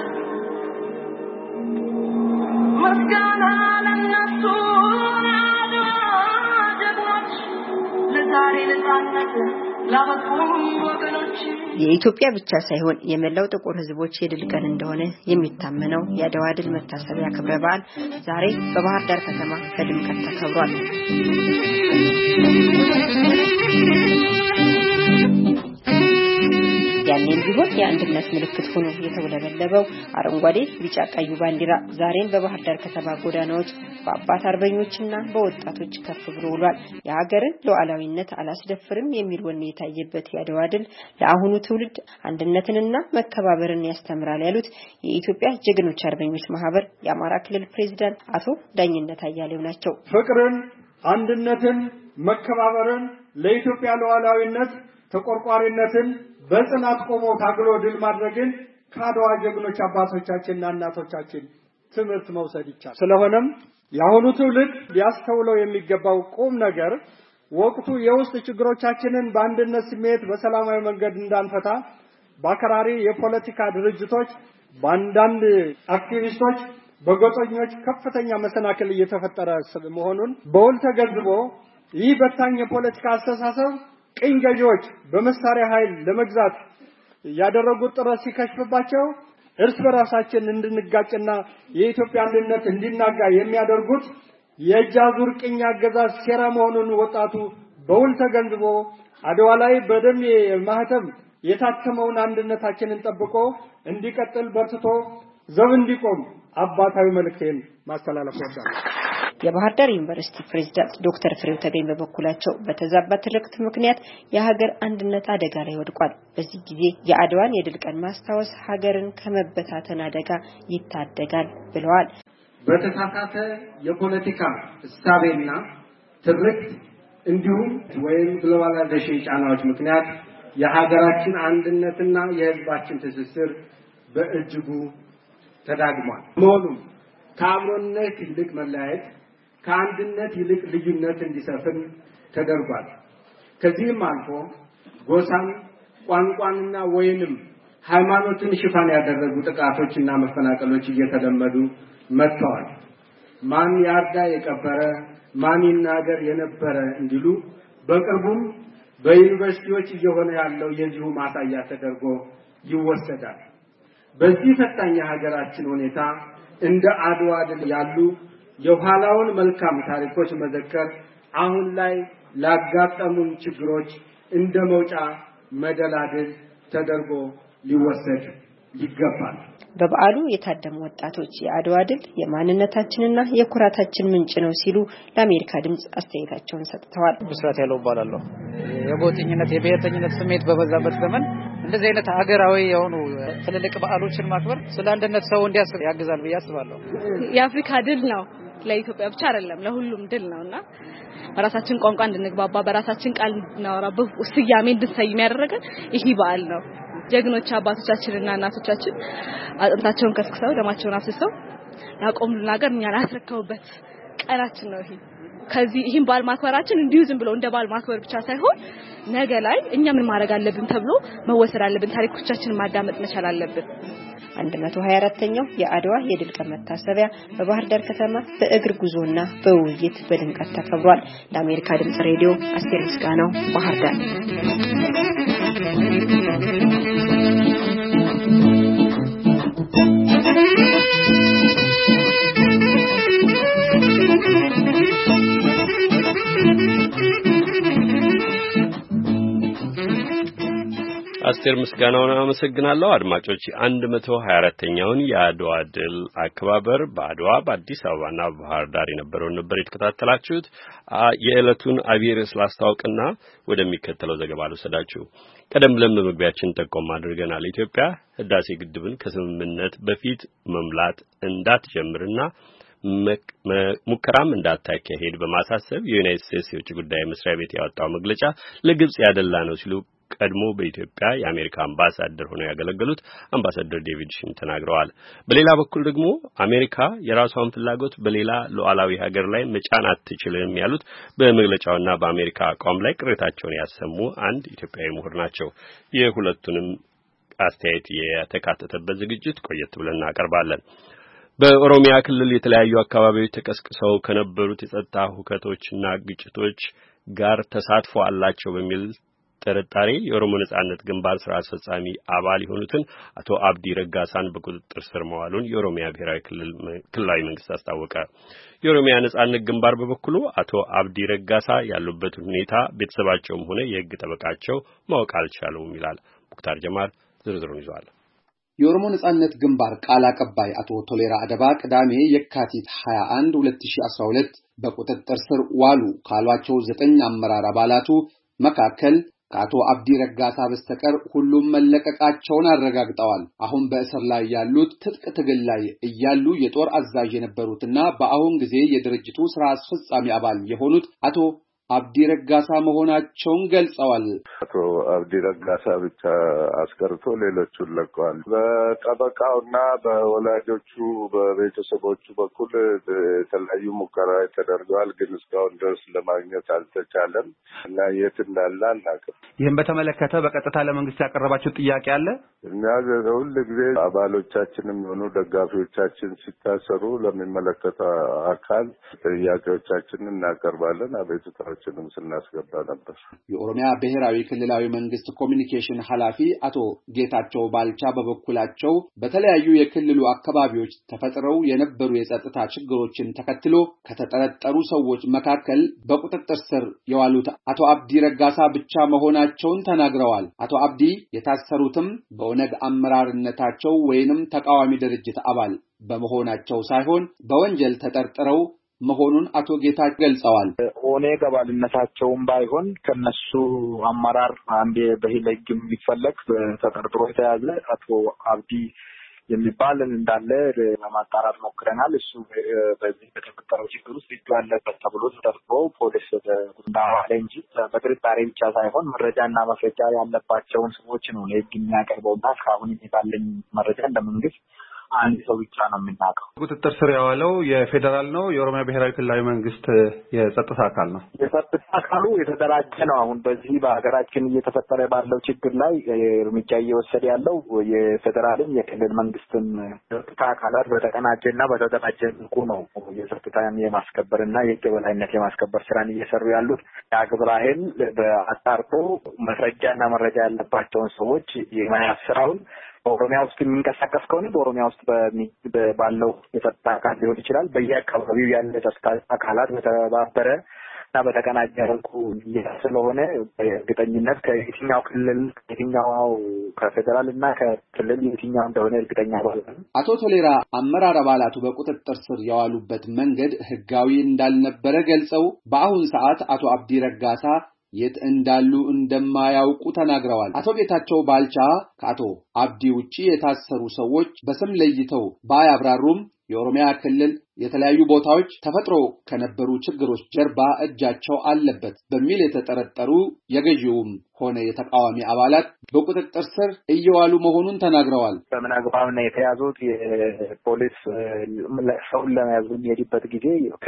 ምስጋና ለነሱ አድዋ ጀግኖች ለዛሬ ነፃነት ላበቁን ወገኖች። የኢትዮጵያ ብቻ ሳይሆን የመላው ጥቁር ሕዝቦች የድል ቀን እንደሆነ የሚታመነው የአድዋ ድል መታሰቢያ ክብረ በዓል ዛሬ በባህር ዳር ከተማ በድምቀት ተከብሯል። ያንን ቢሆን የአንድነት ምልክት ሆኖ የተውለበለበው አረንጓዴ ቢጫ ቀዩ ባንዲራ ዛሬን በባህር ዳር ከተማ ጎዳናዎች በአባት አርበኞችና በወጣቶች ከፍ ብሎ ውሏል። የሀገርን ሉዓላዊነት አላስደፍርም የሚል ወኔ የታየበት የአድዋ ድል ለአሁኑ ትውልድ አንድነትንና መከባበርን ያስተምራል ያሉት የኢትዮጵያ ጀግኖች አርበኞች ማህበር የአማራ ክልል ፕሬዝዳንት አቶ ዳኝነት አያሌው ናቸው። ፍቅርን፣ አንድነትን፣ መከባበርን ለኢትዮጵያ ሉዓላዊነት ተቆርቋሪነትን በጽናት ቆሞ ታግሎ ድል ማድረግን ከአድዋ ጀግኖች አባቶቻችንና እናቶቻችን ትምህርት መውሰድ ይቻላል። ስለሆነም የአሁኑ ትውልድ ሊያስተውለው የሚገባው ቁም ነገር ወቅቱ የውስጥ ችግሮቻችንን በአንድነት ስሜት በሰላማዊ መንገድ እንዳንፈታ በአክራሪ የፖለቲካ ድርጅቶች፣ በአንዳንድ አክቲቪስቶች፣ በጎጠኞች ከፍተኛ መሰናክል እየተፈጠረ መሆኑን በውል ተገንዝቦ ይህ በታኝ የፖለቲካ አስተሳሰብ ቅኝ ገዢዎች በመሳሪያ ኃይል ለመግዛት ያደረጉት ጥረት ሲከሽፍባቸው እርስ በራሳችን እንድንጋጭና የኢትዮጵያ አንድነት እንዲናጋ የሚያደርጉት የእጅ አዙር ቅኝ አገዛዝ ሴራ መሆኑን ወጣቱ በውል ተገንዝቦ አድዋ ላይ በደም ማህተም የታተመውን አንድነታችንን ጠብቆ እንዲቀጥል በርትቶ ዘብ እንዲቆም አባታዊ መልእክቴን ማስተላለፍ ወዳለሁ። የባህር ዳር ዩኒቨርሲቲ ፕሬዝዳንት ዶክተር ፍሬው ተገኝ በበኩላቸው በተዛባ ትርክት ምክንያት የሀገር አንድነት አደጋ ላይ ወድቋል። በዚህ ጊዜ የአድዋን የድል ቀን ማስታወስ ሀገርን ከመበታተን አደጋ ይታደጋል ብለዋል። በተሳሳተ የፖለቲካ እሳቤና ትርክት እንዲሁም ወይም ግሎባላይዜሽን ጫናዎች ምክንያት የሀገራችን አንድነትና የሕዝባችን ትስስር በእጅጉ ተዳግሟል። መሆኑም ከአብሮነት ይልቅ መለያየት፣ ከአንድነት ይልቅ ልዩነት እንዲሰፍን ተደርጓል። ከዚህም አልፎ ጎሳን፣ ቋንቋንና ወይንም ሃይማኖትን ሽፋን ያደረጉ ጥቃቶችና መፈናቀሎች እየተለመዱ መጥተዋል። ማን ያርዳ የቀበረ ማን ይናገር የነበረ እንዲሉ በቅርቡም በዩኒቨርሲቲዎች እየሆነ ያለው የዚሁ ማሳያ ተደርጎ ይወሰዳል። በዚህ ፈታኝ ሀገራችን ሁኔታ እንደ አድዋ ድል ያሉ የኋላውን መልካም ታሪኮች መዘከር አሁን ላይ ላጋጠሙን ችግሮች እንደ መውጫ መደላድል ተደርጎ ሊወሰድ ይገባል። በበዓሉ የታደሙ ወጣቶች የአድዋ ድል የማንነታችንና የኩራታችን ምንጭ ነው ሲሉ ለአሜሪካ ድምጽ አስተያየታቸውን ሰጥተዋል። ብስራት ያለው ባላለው የጎጥኝነት የብሔርተኝነት ስሜት በበዛበት ዘመን እንደዚህ አይነት ሀገራዊ የሆኑ ትልልቅ በዓሎችን ማክበር ስለ አንድነት ሰው እንዲያስብ ያግዛል ብዬ አስባለሁ። የአፍሪካ ድል ነው፣ ለኢትዮጵያ ብቻ አይደለም ለሁሉም ድል ነውና በራሳችን ቋንቋ እንድንግባባ በራሳችን ቃል እንድናወራ በስያሜ እንድንሰይም ያደረገን ይህ በዓል ነው። ጀግኖች አባቶቻችንና እናቶቻችን አጥንታቸውን ከስክሰው ደማቸውን አፍስሰው ያቆሙልን ሀገር እኛን ያስረከቡበት ቀናችን ነው። ይሄ ከዚህ ይህን በዓል ማክበራችን እንዲሁ ዝም ብሎ እንደ በዓል ማክበር ብቻ ሳይሆን ነገ ላይ እኛ ምን ማድረግ አለብን ተብሎ መወሰድ አለብን። ታሪኮቻችንን ማዳመጥ መቻል አለብን። አንድ መቶ ሀያ አራተኛው የአድዋ የድል ቀን መታሰቢያ በባህር ዳር ከተማ በእግር ጉዞና በውይይት በድምቀት ተከብሯል። ለአሜሪካ ድምጽ ሬዲዮ አስቴር ምስጋናው ባህር ዳር። አስቴር ምስጋናውን አመሰግናለሁ። አድማጮች አንድ መቶ ሀያ አራተኛውን የአድዋ ድል አከባበር በአድዋ በአዲስ አበባና በባህር ዳር የነበረውን ነበር የተከታተላችሁት። የዕለቱን አብይ ርዕስ ላስታውቅና ወደሚከተለው ዘገባ ልወስዳችሁ። ቀደም ብለን በመግቢያችን ጠቆም አድርገናል። ኢትዮጵያ ህዳሴ ግድብን ከስምምነት በፊት መምላት እንዳትጀምርና ሙከራም እንዳታካሄድ በማሳሰብ የዩናይትድ ስቴትስ የውጭ ጉዳይ መስሪያ ቤት ያወጣው መግለጫ ለግብጽ ያደላ ነው ሲሉ ቀድሞ በኢትዮጵያ የአሜሪካ አምባሳደር ሆነው ያገለገሉት አምባሳደር ዴቪድ ሽን ተናግረዋል። በሌላ በኩል ደግሞ አሜሪካ የራሷን ፍላጎት በሌላ ሉዓላዊ ሀገር ላይ መጫን አትችልም ያሉት በመግለጫውና በአሜሪካ አቋም ላይ ቅሬታቸውን ያሰሙ አንድ ኢትዮጵያዊ ምሁር ናቸው። የሁለቱንም አስተያየት የተካተተበት ዝግጅት ቆየት ብለን እናቀርባለን። በኦሮሚያ ክልል የተለያዩ አካባቢዎች ተቀስቅሰው ከነበሩት የጸጥታ ሁከቶችና ግጭቶች ጋር ተሳትፎ አላቸው በሚል ጥርጣሬ የኦሮሞ ነጻነት ግንባር ስራ አስፈጻሚ አባል የሆኑትን አቶ አብዲ ረጋሳን በቁጥጥር ስር መዋሉን የኦሮሚያ ብሔራዊ ክልላዊ መንግስት አስታወቀ። የኦሮሚያ ነጻነት ግንባር በበኩሉ አቶ አብዲ ረጋሳ ያሉበትን ሁኔታ ቤተሰባቸውም ሆነ የህግ ጠበቃቸው ማወቅ አልቻሉም ይላል። ሙክታር ጀማል ዝርዝሩን ይዟል። የኦሮሞ ነጻነት ግንባር ቃል አቀባይ አቶ ቶሌራ አደባ ቅዳሜ የካቲት ሃያ አንድ ሁለት ሺህ አስራ ሁለት በቁጥጥር ስር ዋሉ ካሏቸው ዘጠኝ አመራር አባላቱ መካከል ከአቶ አብዲ ረጋሳ በስተቀር ሁሉም መለቀቃቸውን አረጋግጠዋል። አሁን በእስር ላይ ያሉት ትጥቅ ትግል ላይ እያሉ የጦር አዛዥ የነበሩትና በአሁን ጊዜ የድርጅቱ ስራ አስፈጻሚ አባል የሆኑት አቶ አብዲ ረጋሳ መሆናቸውን ገልጸዋል። አቶ አብዲ ረጋሳ ብቻ አስቀርቶ ሌሎቹን ለቀዋል። በጠበቃውና በወላጆቹ በቤተሰቦቹ በኩል የተለያዩ ሙከራ ተደርገዋል፣ ግን እስካሁን ድረስ ለማግኘት አልተቻለም እና የት እንዳለ አናውቅም። ይህን በተመለከተ በቀጥታ ለመንግስት ያቀረባችሁ ጥያቄ አለ? እኛ ሁሉ ጊዜ አባሎቻችንም ሆኑ ደጋፊዎቻችን ሲታሰሩ ለሚመለከተው አካል ጥያቄዎቻችንን እናቀርባለን። አቤቱታ ችንም ስናስገባ ነበር። የኦሮሚያ ብሔራዊ ክልላዊ መንግስት ኮሚኒኬሽን ኃላፊ አቶ ጌታቸው ባልቻ በበኩላቸው በተለያዩ የክልሉ አካባቢዎች ተፈጥረው የነበሩ የጸጥታ ችግሮችን ተከትሎ ከተጠረጠሩ ሰዎች መካከል በቁጥጥር ስር የዋሉት አቶ አብዲ ረጋሳ ብቻ መሆናቸውን ተናግረዋል። አቶ አብዲ የታሰሩትም በኦነግ አመራርነታቸው ወይንም ተቃዋሚ ድርጅት አባል በመሆናቸው ሳይሆን በወንጀል ተጠርጥረው መሆኑን አቶ ጌታቸው ገልጸዋል። ኦነግ አባልነታቸውም ባይሆን ከነሱ አመራር አንድ በህግ የሚፈለግ ተጠርጥሮ የተያዘ አቶ አብዲ የሚባል እንዳለ ለማጣራት ሞክረናል። እሱ በዚህ በተፈጠረው ችግር ውስጥ እጁ አለበት ተብሎ ተጠርጥሮ ፖሊስ እንዳዋለ እንጂ በጥርጣሬ ብቻ ሳይሆን መረጃና ማስረጃ ያለባቸውን ሰዎች ነው ለህግ የሚያቀርበውና እስካሁን ባለኝ መረጃ እንደመንግስት አንድ ሰው ብቻ ነው የምናውቀው። ቁጥጥር ስር ያዋለው የፌደራል ነው የኦሮሚያ ብሔራዊ ክልላዊ መንግስት የጸጥታ አካል ነው። የጸጥታ አካሉ የተደራጀ ነው። አሁን በዚህ በሀገራችን እየተፈጠረ ባለው ችግር ላይ እርምጃ እየወሰደ ያለው የፌደራልም የክልል መንግስትም የጸጥታ አካላት በተቀናጀና በተደራጀ መልኩ ነው የጸጥታን የማስከበርና የህግ የበላይነት የማስከበር ስራን እየሰሩ ያሉት። የግብረ ኃይል በአጣርቶ ማስረጃና መረጃ ያለባቸውን ሰዎች የመያዝ ስራውን በኦሮሚያ ውስጥ የሚንቀሳቀስ ከሆነ በኦሮሚያ ውስጥ ባለው የጸጥታ አካል ሊሆን ይችላል። በየአካባቢው ያለ የጸጥታ አካላት በተባበረ እና በተቀናጀ መልኩ ስለሆነ እርግጠኝነት ከየትኛው ክልል ከየትኛው ከፌደራል እና ከክልል የትኛው እንደሆነ እርግጠኛ ባልሆንም አቶ ቶሌራ አመራር አባላቱ በቁጥጥር ስር የዋሉበት መንገድ ህጋዊ እንዳልነበረ ገልጸው በአሁን ሰዓት አቶ አብዲ ረጋሳ የት እንዳሉ እንደማያውቁ ተናግረዋል። አቶ ጌታቸው ባልቻ ከአቶ አብዲ ውጪ የታሰሩ ሰዎች በስም ለይተው ባያብራሩም የኦሮሚያ ክልል የተለያዩ ቦታዎች ተፈጥሮ ከነበሩ ችግሮች ጀርባ እጃቸው አለበት በሚል የተጠረጠሩ የገዢውም ሆነ የተቃዋሚ አባላት በቁጥጥር ስር እየዋሉ መሆኑን ተናግረዋል። በምን አግባብ ነው የተያዙት? የፖሊስ ሰውን ለመያዝ የሚሄድበት ጊዜ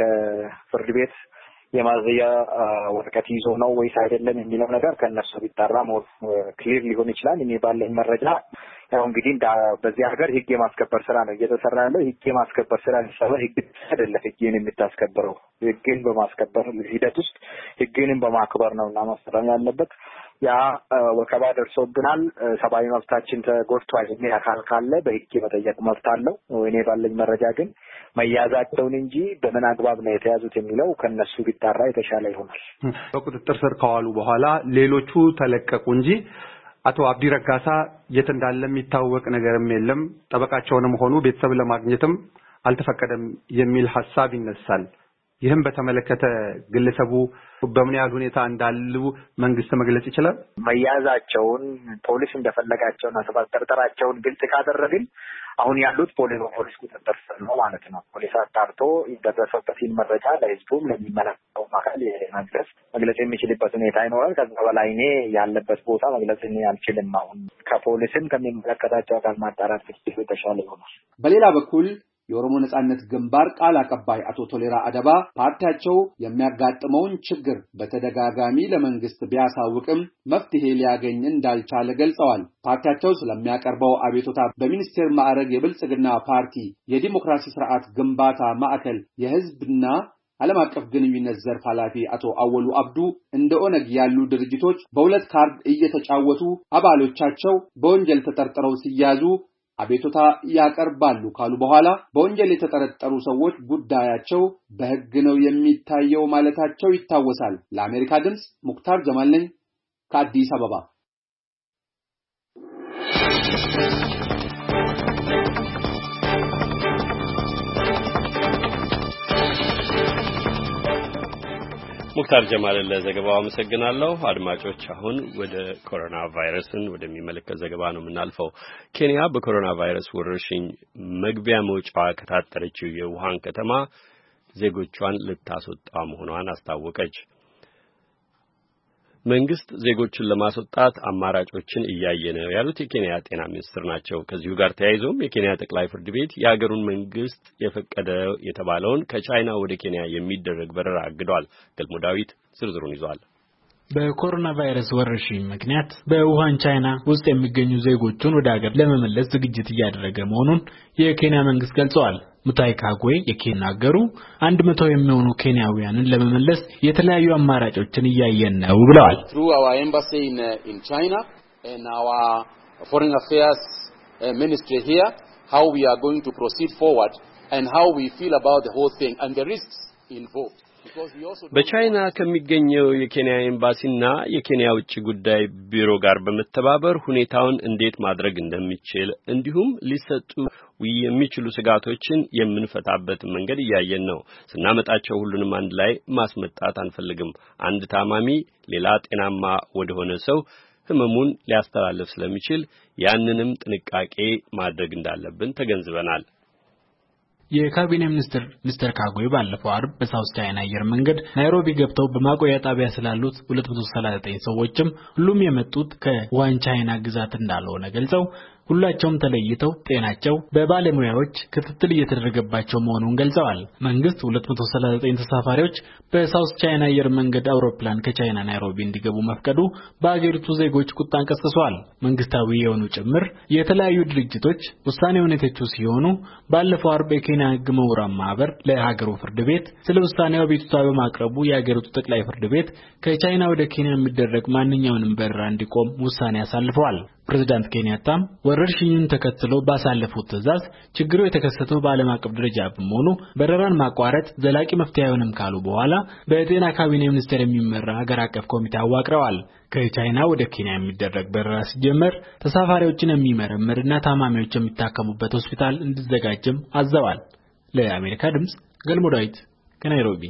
ከፍርድ ቤት የማዘያ ወረቀት ይዞ ነው ወይስ አይደለም የሚለው ነገር ከነሱ ቢጣራ ሞር ክሊር ሊሆን ይችላል። እኔ ባለኝ መረጃ ያው እንግዲህ በዚህ ሀገር ህግ የማስከበር ስራ ነው እየተሰራ ያለው። ህግ የማስከበር ስራ ሲሰራ ህግ አይደለም ህግን የምታስከብረው። ህግን በማስከበር ሂደት ውስጥ ህግንም በማክበር ነውና ማስተዳደር ያለበት። ያ ወከባ ደርሶብናል፣ ሰብአዊ መብታችን ተጎድቷል የሚል አካል ካለ በህግ መጠየቅ መብት አለው። እኔ ባለኝ መረጃ ግን መያዛቸውን እንጂ በምን አግባብ ነው የተያዙት የሚለው ከነሱ ቢጣራ የተሻለ ይሆናል። በቁጥጥር ስር ከዋሉ በኋላ ሌሎቹ ተለቀቁ እንጂ አቶ አብዲ ረጋሳ የት እንዳለ የሚታወቅ ነገርም የለም ጠበቃቸውንም ሆኑ ቤተሰብ ለማግኘትም አልተፈቀደም የሚል ሐሳብ ይነሳል። ይህም በተመለከተ ግለሰቡ በምን ያህል ሁኔታ እንዳሉ መንግስት መግለጽ ይችላል? መያዛቸውን ፖሊስ እንደፈለጋቸውና ተጠርጣሪያቸውን ግልጽ ካደረግን አሁን ያሉት ፖሊስ ፖሊስ ቁጥጥር ስር ነው ማለት ነው። ፖሊስ አጣርቶ የደረሰበትን መረጃ ለህዝቡም ለሚመለከተው አካል የመግለጽ መግለጽ የሚችልበት ሁኔታ ይኖራል። ከዛ በላይ እኔ ያለበት ቦታ መግለጽ እኔ አልችልም። አሁን ከፖሊስም ከሚመለከታቸው አካል ማጣራት ፍትህ የተሻለ ይሆናል። በሌላ በኩል የኦሮሞ ነጻነት ግንባር ቃል አቀባይ አቶ ቶሌራ አደባ ፓርቲያቸው የሚያጋጥመውን ችግር በተደጋጋሚ ለመንግስት ቢያሳውቅም መፍትሄ ሊያገኝ እንዳልቻለ ገልጸዋል። ፓርቲያቸው ስለሚያቀርበው አቤቱታ በሚኒስቴር ማዕረግ የብልጽግና ፓርቲ የዲሞክራሲ ስርዓት ግንባታ ማዕከል የህዝብና ዓለም አቀፍ ግንኙነት ዘርፍ ኃላፊ አቶ አወሉ አብዱ እንደ ኦነግ ያሉ ድርጅቶች በሁለት ካርድ እየተጫወቱ አባሎቻቸው በወንጀል ተጠርጥረው ሲያዙ አቤቱታ ያቀርባሉ ካሉ በኋላ በወንጀል የተጠረጠሩ ሰዎች ጉዳያቸው በህግ ነው የሚታየው ማለታቸው ይታወሳል። ለአሜሪካ ድምጽ ሙክታር ጀማል ነኝ ከአዲስ አበባ። ሙክታር ጀማል ለዘገባው አመሰግናለሁ። አድማጮች አሁን ወደ ኮሮና ቫይረስን ወደሚመለከት ዘገባ ነው የምናልፈው። ኬንያ በኮሮና ቫይረስ ወረርሽኝ መግቢያ መውጫዋ ከታጠረችው የውሃን ከተማ ዜጎቿን ልታስወጣ መሆኗን አስታወቀች። መንግስት ዜጎችን ለማስወጣት አማራጮችን እያየ ነው ያሉት የኬንያ ጤና ሚኒስትር ናቸው። ከዚሁ ጋር ተያይዞም የኬንያ ጠቅላይ ፍርድ ቤት የሀገሩን መንግስት የፈቀደ የተባለውን ከቻይና ወደ ኬንያ የሚደረግ በረራ አግዷል። ገልሞ ዳዊት ዝርዝሩን ይዟል። በኮሮና ቫይረስ ወረርሽኝ ምክንያት በውሃን ቻይና ውስጥ የሚገኙ ዜጎቹን ወደ ሀገር ለመመለስ ዝግጅት እያደረገ መሆኑን የኬንያ መንግስት ገልጿል። ሙታይ ካጎይ የኬንያገሩ አንድ መቶ የሚሆኑ ኬንያውያንን ለመመለስ የተለያዩ አማራጮችን እያየን ነው ብለዋል። Through our embassy in uh, in China and our foreign affairs uh, ministry here, how we are going to proceed forward and how we feel about the whole thing and the risks involved. በቻይና ከሚገኘው የኬንያ ኤምባሲና የኬንያ ውጭ ጉዳይ ቢሮ ጋር በመተባበር ሁኔታውን እንዴት ማድረግ እንደሚችል እንዲሁም ሊሰጡ የሚችሉ ስጋቶችን የምንፈታበት መንገድ እያየን ነው። ስናመጣቸው ሁሉንም አንድ ላይ ማስመጣት አንፈልግም። አንድ ታማሚ ሌላ ጤናማ ወደሆነ ሰው ህመሙን ሊያስተላልፍ ስለሚችል ያንንም ጥንቃቄ ማድረግ እንዳለብን ተገንዝበናል። የካቢኔ ሚኒስትር ሚስተር ካጎይ ባለፈው አርብ በሳውዝ ቻይና አየር መንገድ ናይሮቢ ገብተው በማቆያ ጣቢያ ስላሉት ሁለት መቶ ሰላሳ ዘጠኝ ሰዎችም ሁሉም የመጡት ከውሃን ቻይና ግዛት እንዳልሆነ ገልጸው ሁላቸውም ተለይተው ጤናቸው በባለሙያዎች ክትትል እየተደረገባቸው መሆኑን ገልጸዋል። መንግስት ሁለት መቶ ሰላሳ ዘጠኝ ተሳፋሪዎች በሳውዝ ቻይና አየር መንገድ አውሮፕላን ከቻይና ናይሮቢ እንዲገቡ መፍቀዱ በአገሪቱ ዜጎች ቁጣን ቀስቅሷል። መንግስታዊ የሆኑ ጭምር የተለያዩ ድርጅቶች ውሳኔውን የተቹ ሲሆኑ ባለፈው አርብ የኬንያ ሕግ ምሁራን ማህበር ለሀገሩ ፍርድ ቤት ስለ ውሳኔው አቤቱታ በማቅረቡ የሀገሪቱ ጠቅላይ ፍርድ ቤት ከቻይና ወደ ኬንያ የሚደረግ ማንኛውንም በረራ እንዲቆም ውሳኔ አሳልፈዋል። ፕሬዝዳንት ኬንያታም ወረርሽኙን ተከትሎ ባሳለፉት ትዕዛዝ ችግሩ የተከሰተው በዓለም አቀፍ ደረጃ በመሆኑ በረራን ማቋረጥ ዘላቂ መፍትሄ አይሆንም ካሉ በኋላ በጤና ካቢኔ ሚኒስቴር የሚመራ ሀገር አቀፍ ኮሚቴ አዋቅረዋል። ከቻይና ወደ ኬንያ የሚደረግ በረራ ሲጀመር ተሳፋሪዎችን የሚመረምርና ታማሚዎች የሚታከሙበት ሆስፒታል እንዲዘጋጅም አዘዋል። ለአሜሪካ ድምጽ ገልሞ ዳዊት ከናይሮቢ።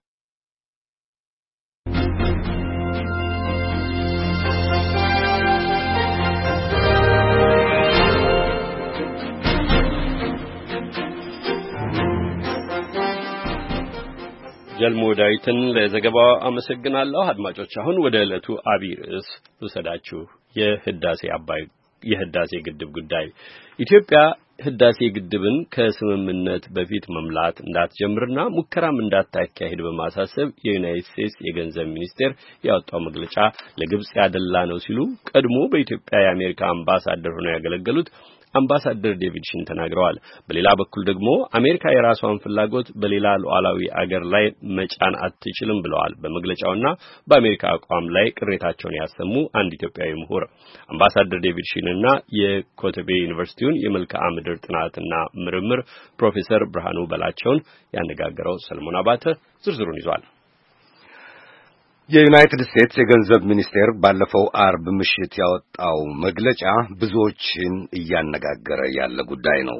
ገልሞ ዳዊትን ለዘገባው አመሰግናለሁ። አድማጮች አሁን ወደ ዕለቱ አብይ ርዕስ ልውሰዳችሁ። የህዳሴ አባይ የህዳሴ ግድብ ጉዳይ ኢትዮጵያ ህዳሴ ግድብን ከስምምነት በፊት መምላት እንዳትጀምርና ሙከራም እንዳታካሂድ በማሳሰብ የዩናይትድ ስቴትስ የገንዘብ ሚኒስቴር ያወጣው መግለጫ ለግብጽ ያደላ ነው ሲሉ ቀድሞ በኢትዮጵያ የአሜሪካ አምባሳደር ሆነው ያገለገሉት አምባሳደር ዴቪድ ሽን ተናግረዋል። በሌላ በኩል ደግሞ አሜሪካ የራሷን ፍላጎት በሌላ ሉዓላዊ አገር ላይ መጫን አትችልም ብለዋል። በመግለጫውና በአሜሪካ አቋም ላይ ቅሬታቸውን ያሰሙ አንድ ኢትዮጵያዊ ምሁር አምባሳደር ዴቪድ ሽንና የኮተቤ ዩኒቨርሲቲውን የመልክዓ ምድር ጥናትና ምርምር ፕሮፌሰር ብርሃኑ በላቸውን ያነጋገረው ሰለሞን አባተ ዝርዝሩን ይዟል። የዩናይትድ ስቴትስ የገንዘብ ሚኒስቴር ባለፈው አርብ ምሽት ያወጣው መግለጫ ብዙዎችን እያነጋገረ ያለ ጉዳይ ነው።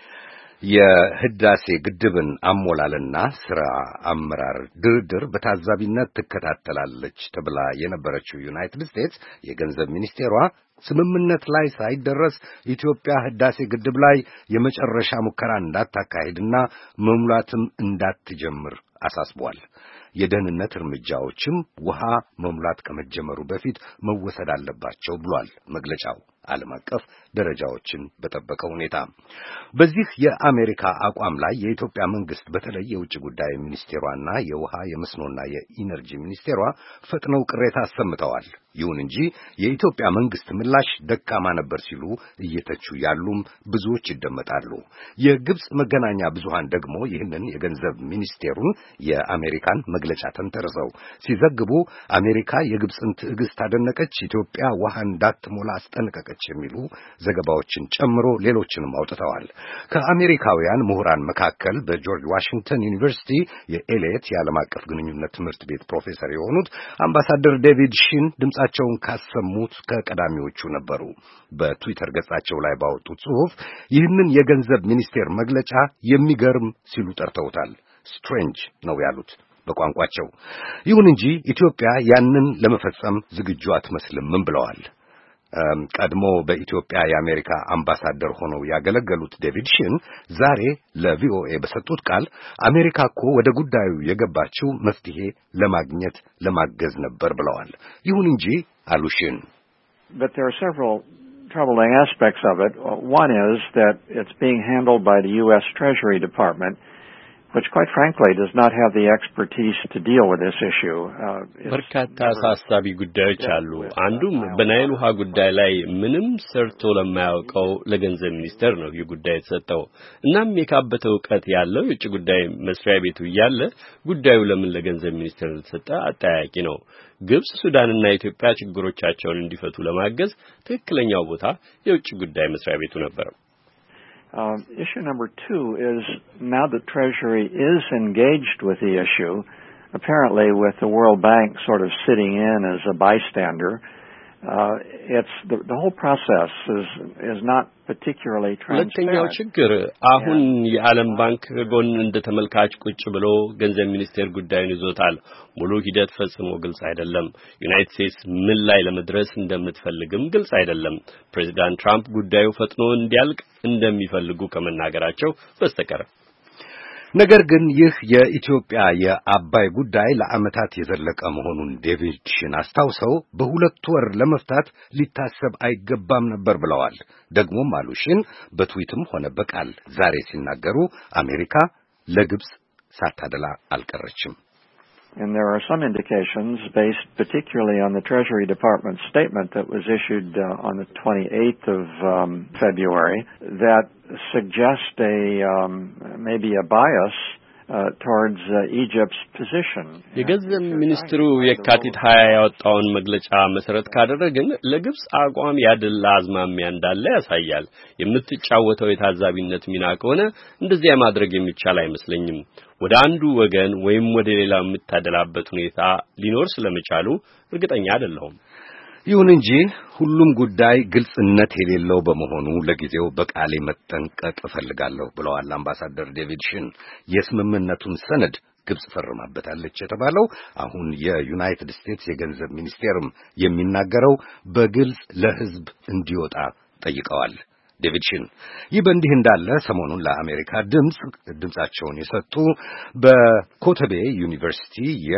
የህዳሴ ግድብን አሞላልና ስራ አመራር ድርድር በታዛቢነት ትከታተላለች ተብላ የነበረችው ዩናይትድ ስቴትስ የገንዘብ ሚኒስቴሯ ስምምነት ላይ ሳይደረስ ኢትዮጵያ ህዳሴ ግድብ ላይ የመጨረሻ ሙከራ እንዳታካሂድና መሙላትም እንዳትጀምር አሳስቧል። የደህንነት እርምጃዎችም ውሃ መሙላት ከመጀመሩ በፊት መወሰድ አለባቸው ብሏል መግለጫው። ዓለም አቀፍ ደረጃዎችን በጠበቀ ሁኔታ በዚህ የአሜሪካ አቋም ላይ የኢትዮጵያ መንግስት በተለይ የውጭ ጉዳይ ሚኒስቴሯና የውሃ የመስኖና የኢነርጂ ሚኒስቴሯ ፈጥነው ቅሬታ አሰምተዋል። ይሁን እንጂ የኢትዮጵያ መንግስት ምላሽ ደካማ ነበር ሲሉ እየተቹ ያሉም ብዙዎች ይደመጣሉ። የግብጽ መገናኛ ብዙሃን ደግሞ ይህንን የገንዘብ ሚኒስቴሩን የአሜሪካን መግለጫ ተንተርሰው ሲዘግቡ አሜሪካ የግብጽን ትዕግስት አደነቀች፣ ኢትዮጵያ ውሃ እንዳትሞላ አስጠነቀቀች የሚሉ ዘገባዎችን ጨምሮ ሌሎችንም አውጥተዋል። ከአሜሪካውያን ምሁራን መካከል በጆርጅ ዋሽንግተን ዩኒቨርሲቲ የኤሌት የዓለም አቀፍ ግንኙነት ትምህርት ቤት ፕሮፌሰር የሆኑት አምባሳደር ዴቪድ ሺን ድምጻቸውን ካሰሙት ከቀዳሚዎቹ ነበሩ። በትዊተር ገጻቸው ላይ ባወጡት ጽሑፍ ይህንን የገንዘብ ሚኒስቴር መግለጫ የሚገርም ሲሉ ጠርተውታል። ስትሬንጅ ነው ያሉት በቋንቋቸው። ይሁን እንጂ ኢትዮጵያ ያንን ለመፈጸም ዝግጁ አትመስልም ብለዋል። ቀድሞ በኢትዮጵያ የአሜሪካ አምባሳደር ሆነው ያገለገሉት ዴቪድ ሺን ዛሬ ለቪኦኤ በሰጡት ቃል አሜሪካ እኮ ወደ ጉዳዩ የገባችው መፍትሄ ለማግኘት ለማገዝ ነበር ብለዋል። ይሁን እንጂ አሉ ሺን But there are several troubling aspects of it. One is that it's being handled by the U S Treasury Department, which quite frankly does not have the expertise to deal with this issue. በርካታ አሳሳቢ ጉዳዮች አሉ። አንዱም በናይል ውሃ ጉዳይ ላይ ምንም ሰርቶ ለማያውቀው ለገንዘብ ሚኒስቴር ነው ይህ ጉዳይ የተሰጠው። እናም የካበተ ዕውቀት ያለው የውጭ ጉዳይ መስሪያ ቤቱ እያለ ጉዳዩ ለምን ለገንዘብ ሚኒስቴር ተሰጠ አጠያቂ ነው። ግብጽ፣ ሱዳንና ኢትዮጵያ ችግሮቻቸውን እንዲፈቱ ለማገዝ ትክክለኛው ቦታ የውጭ ጉዳይ መስሪያ ቤቱ ነበር። Uh, issue number two is now the Treasury is engaged with the issue, apparently with the World Bank sort of sitting in as a bystander. Uh, it's the, the whole process is is not particularly ሁለተኛው ችግር አሁን የዓለም ባንክ ጎን እንደ ተመልካች ቁጭ ብሎ ገንዘብ ሚኒስቴር ጉዳዩን ይዞታል። ሙሉ ሂደት ፈጽሞ ግልጽ አይደለም። ዩናይትድ ስቴትስ ምን ላይ ለመድረስ እንደምትፈልግም ግልጽ አይደለም። ፕሬዚዳንት ትራምፕ ጉዳዩ ፈጥኖ እንዲያልቅ እንደሚፈልጉ ከመናገራቸው በስተቀር ነገር ግን ይህ የኢትዮጵያ የአባይ ጉዳይ ለዓመታት የዘለቀ መሆኑን ዴቪድ ሺን አስታውሰው በሁለት ወር ለመፍታት ሊታሰብ አይገባም ነበር ብለዋል። ደግሞም አሉ ሺን በትዊትም ሆነ በቃል ዛሬ ሲናገሩ አሜሪካ ለግብጽ ሳታደላ አልቀረችም። And there are some indications, based particularly on the Treasury Department statement that was issued uh, on the twenty-eighth of um, February, that suggest a um, maybe a bias uh, towards uh, Egypt's position. የገንዘብ ሚኒስትሩ የካቲት ሀያ ያወጣውን መግለጫ መሰረት ካደረግን ለግብጽ አቋም ያደላ አዝማሚያ እንዳለ ያሳያል። የምትጫወተው የታዛቢነት ሚና ከሆነ እንደዚያ ማድረግ የሚቻል አይመስለኝም። ወደ አንዱ ወገን ወይም ወደ ሌላው የምታደላበት ሁኔታ ሊኖር ስለመቻሉ እርግጠኛ አይደለሁም። ይሁን እንጂ ሁሉም ጉዳይ ግልጽነት የሌለው በመሆኑ ለጊዜው በቃሌ መጠንቀቅ እፈልጋለሁ ብለዋል አምባሳደር ዴቪድ ሺን። የስምምነቱን ሰነድ ግብጽ ፈርማበታለች የተባለው አሁን የዩናይትድ ስቴትስ የገንዘብ ሚኒስቴርም የሚናገረው በግልጽ ለሕዝብ እንዲወጣ ጠይቀዋል። ዴቪድ ሺን ይህ በእንዲህ እንዳለ ሰሞኑን ለአሜሪካ ድምጽ ድምጻቸውን የሰጡ በኮተቤ ዩኒቨርሲቲ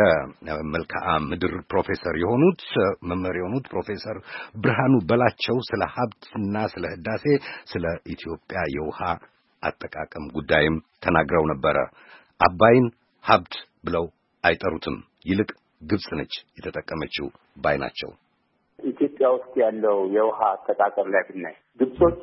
የመልክዓ ምድር ፕሮፌሰር የሆኑት መምህር የሆኑት ፕሮፌሰር ብርሃኑ በላቸው ስለ ሀብትና ስለ ህዳሴ ስለ ኢትዮጵያ የውሃ አጠቃቀም ጉዳይም ተናግረው ነበረ። አባይን ሀብት ብለው አይጠሩትም፣ ይልቅ ግብጽ ነች የተጠቀመችው ባይ ናቸው። ኢትዮጵያ ውስጥ ያለው የውሃ አጠቃቀም ላይ ብናይ ግብጽ ግብጾች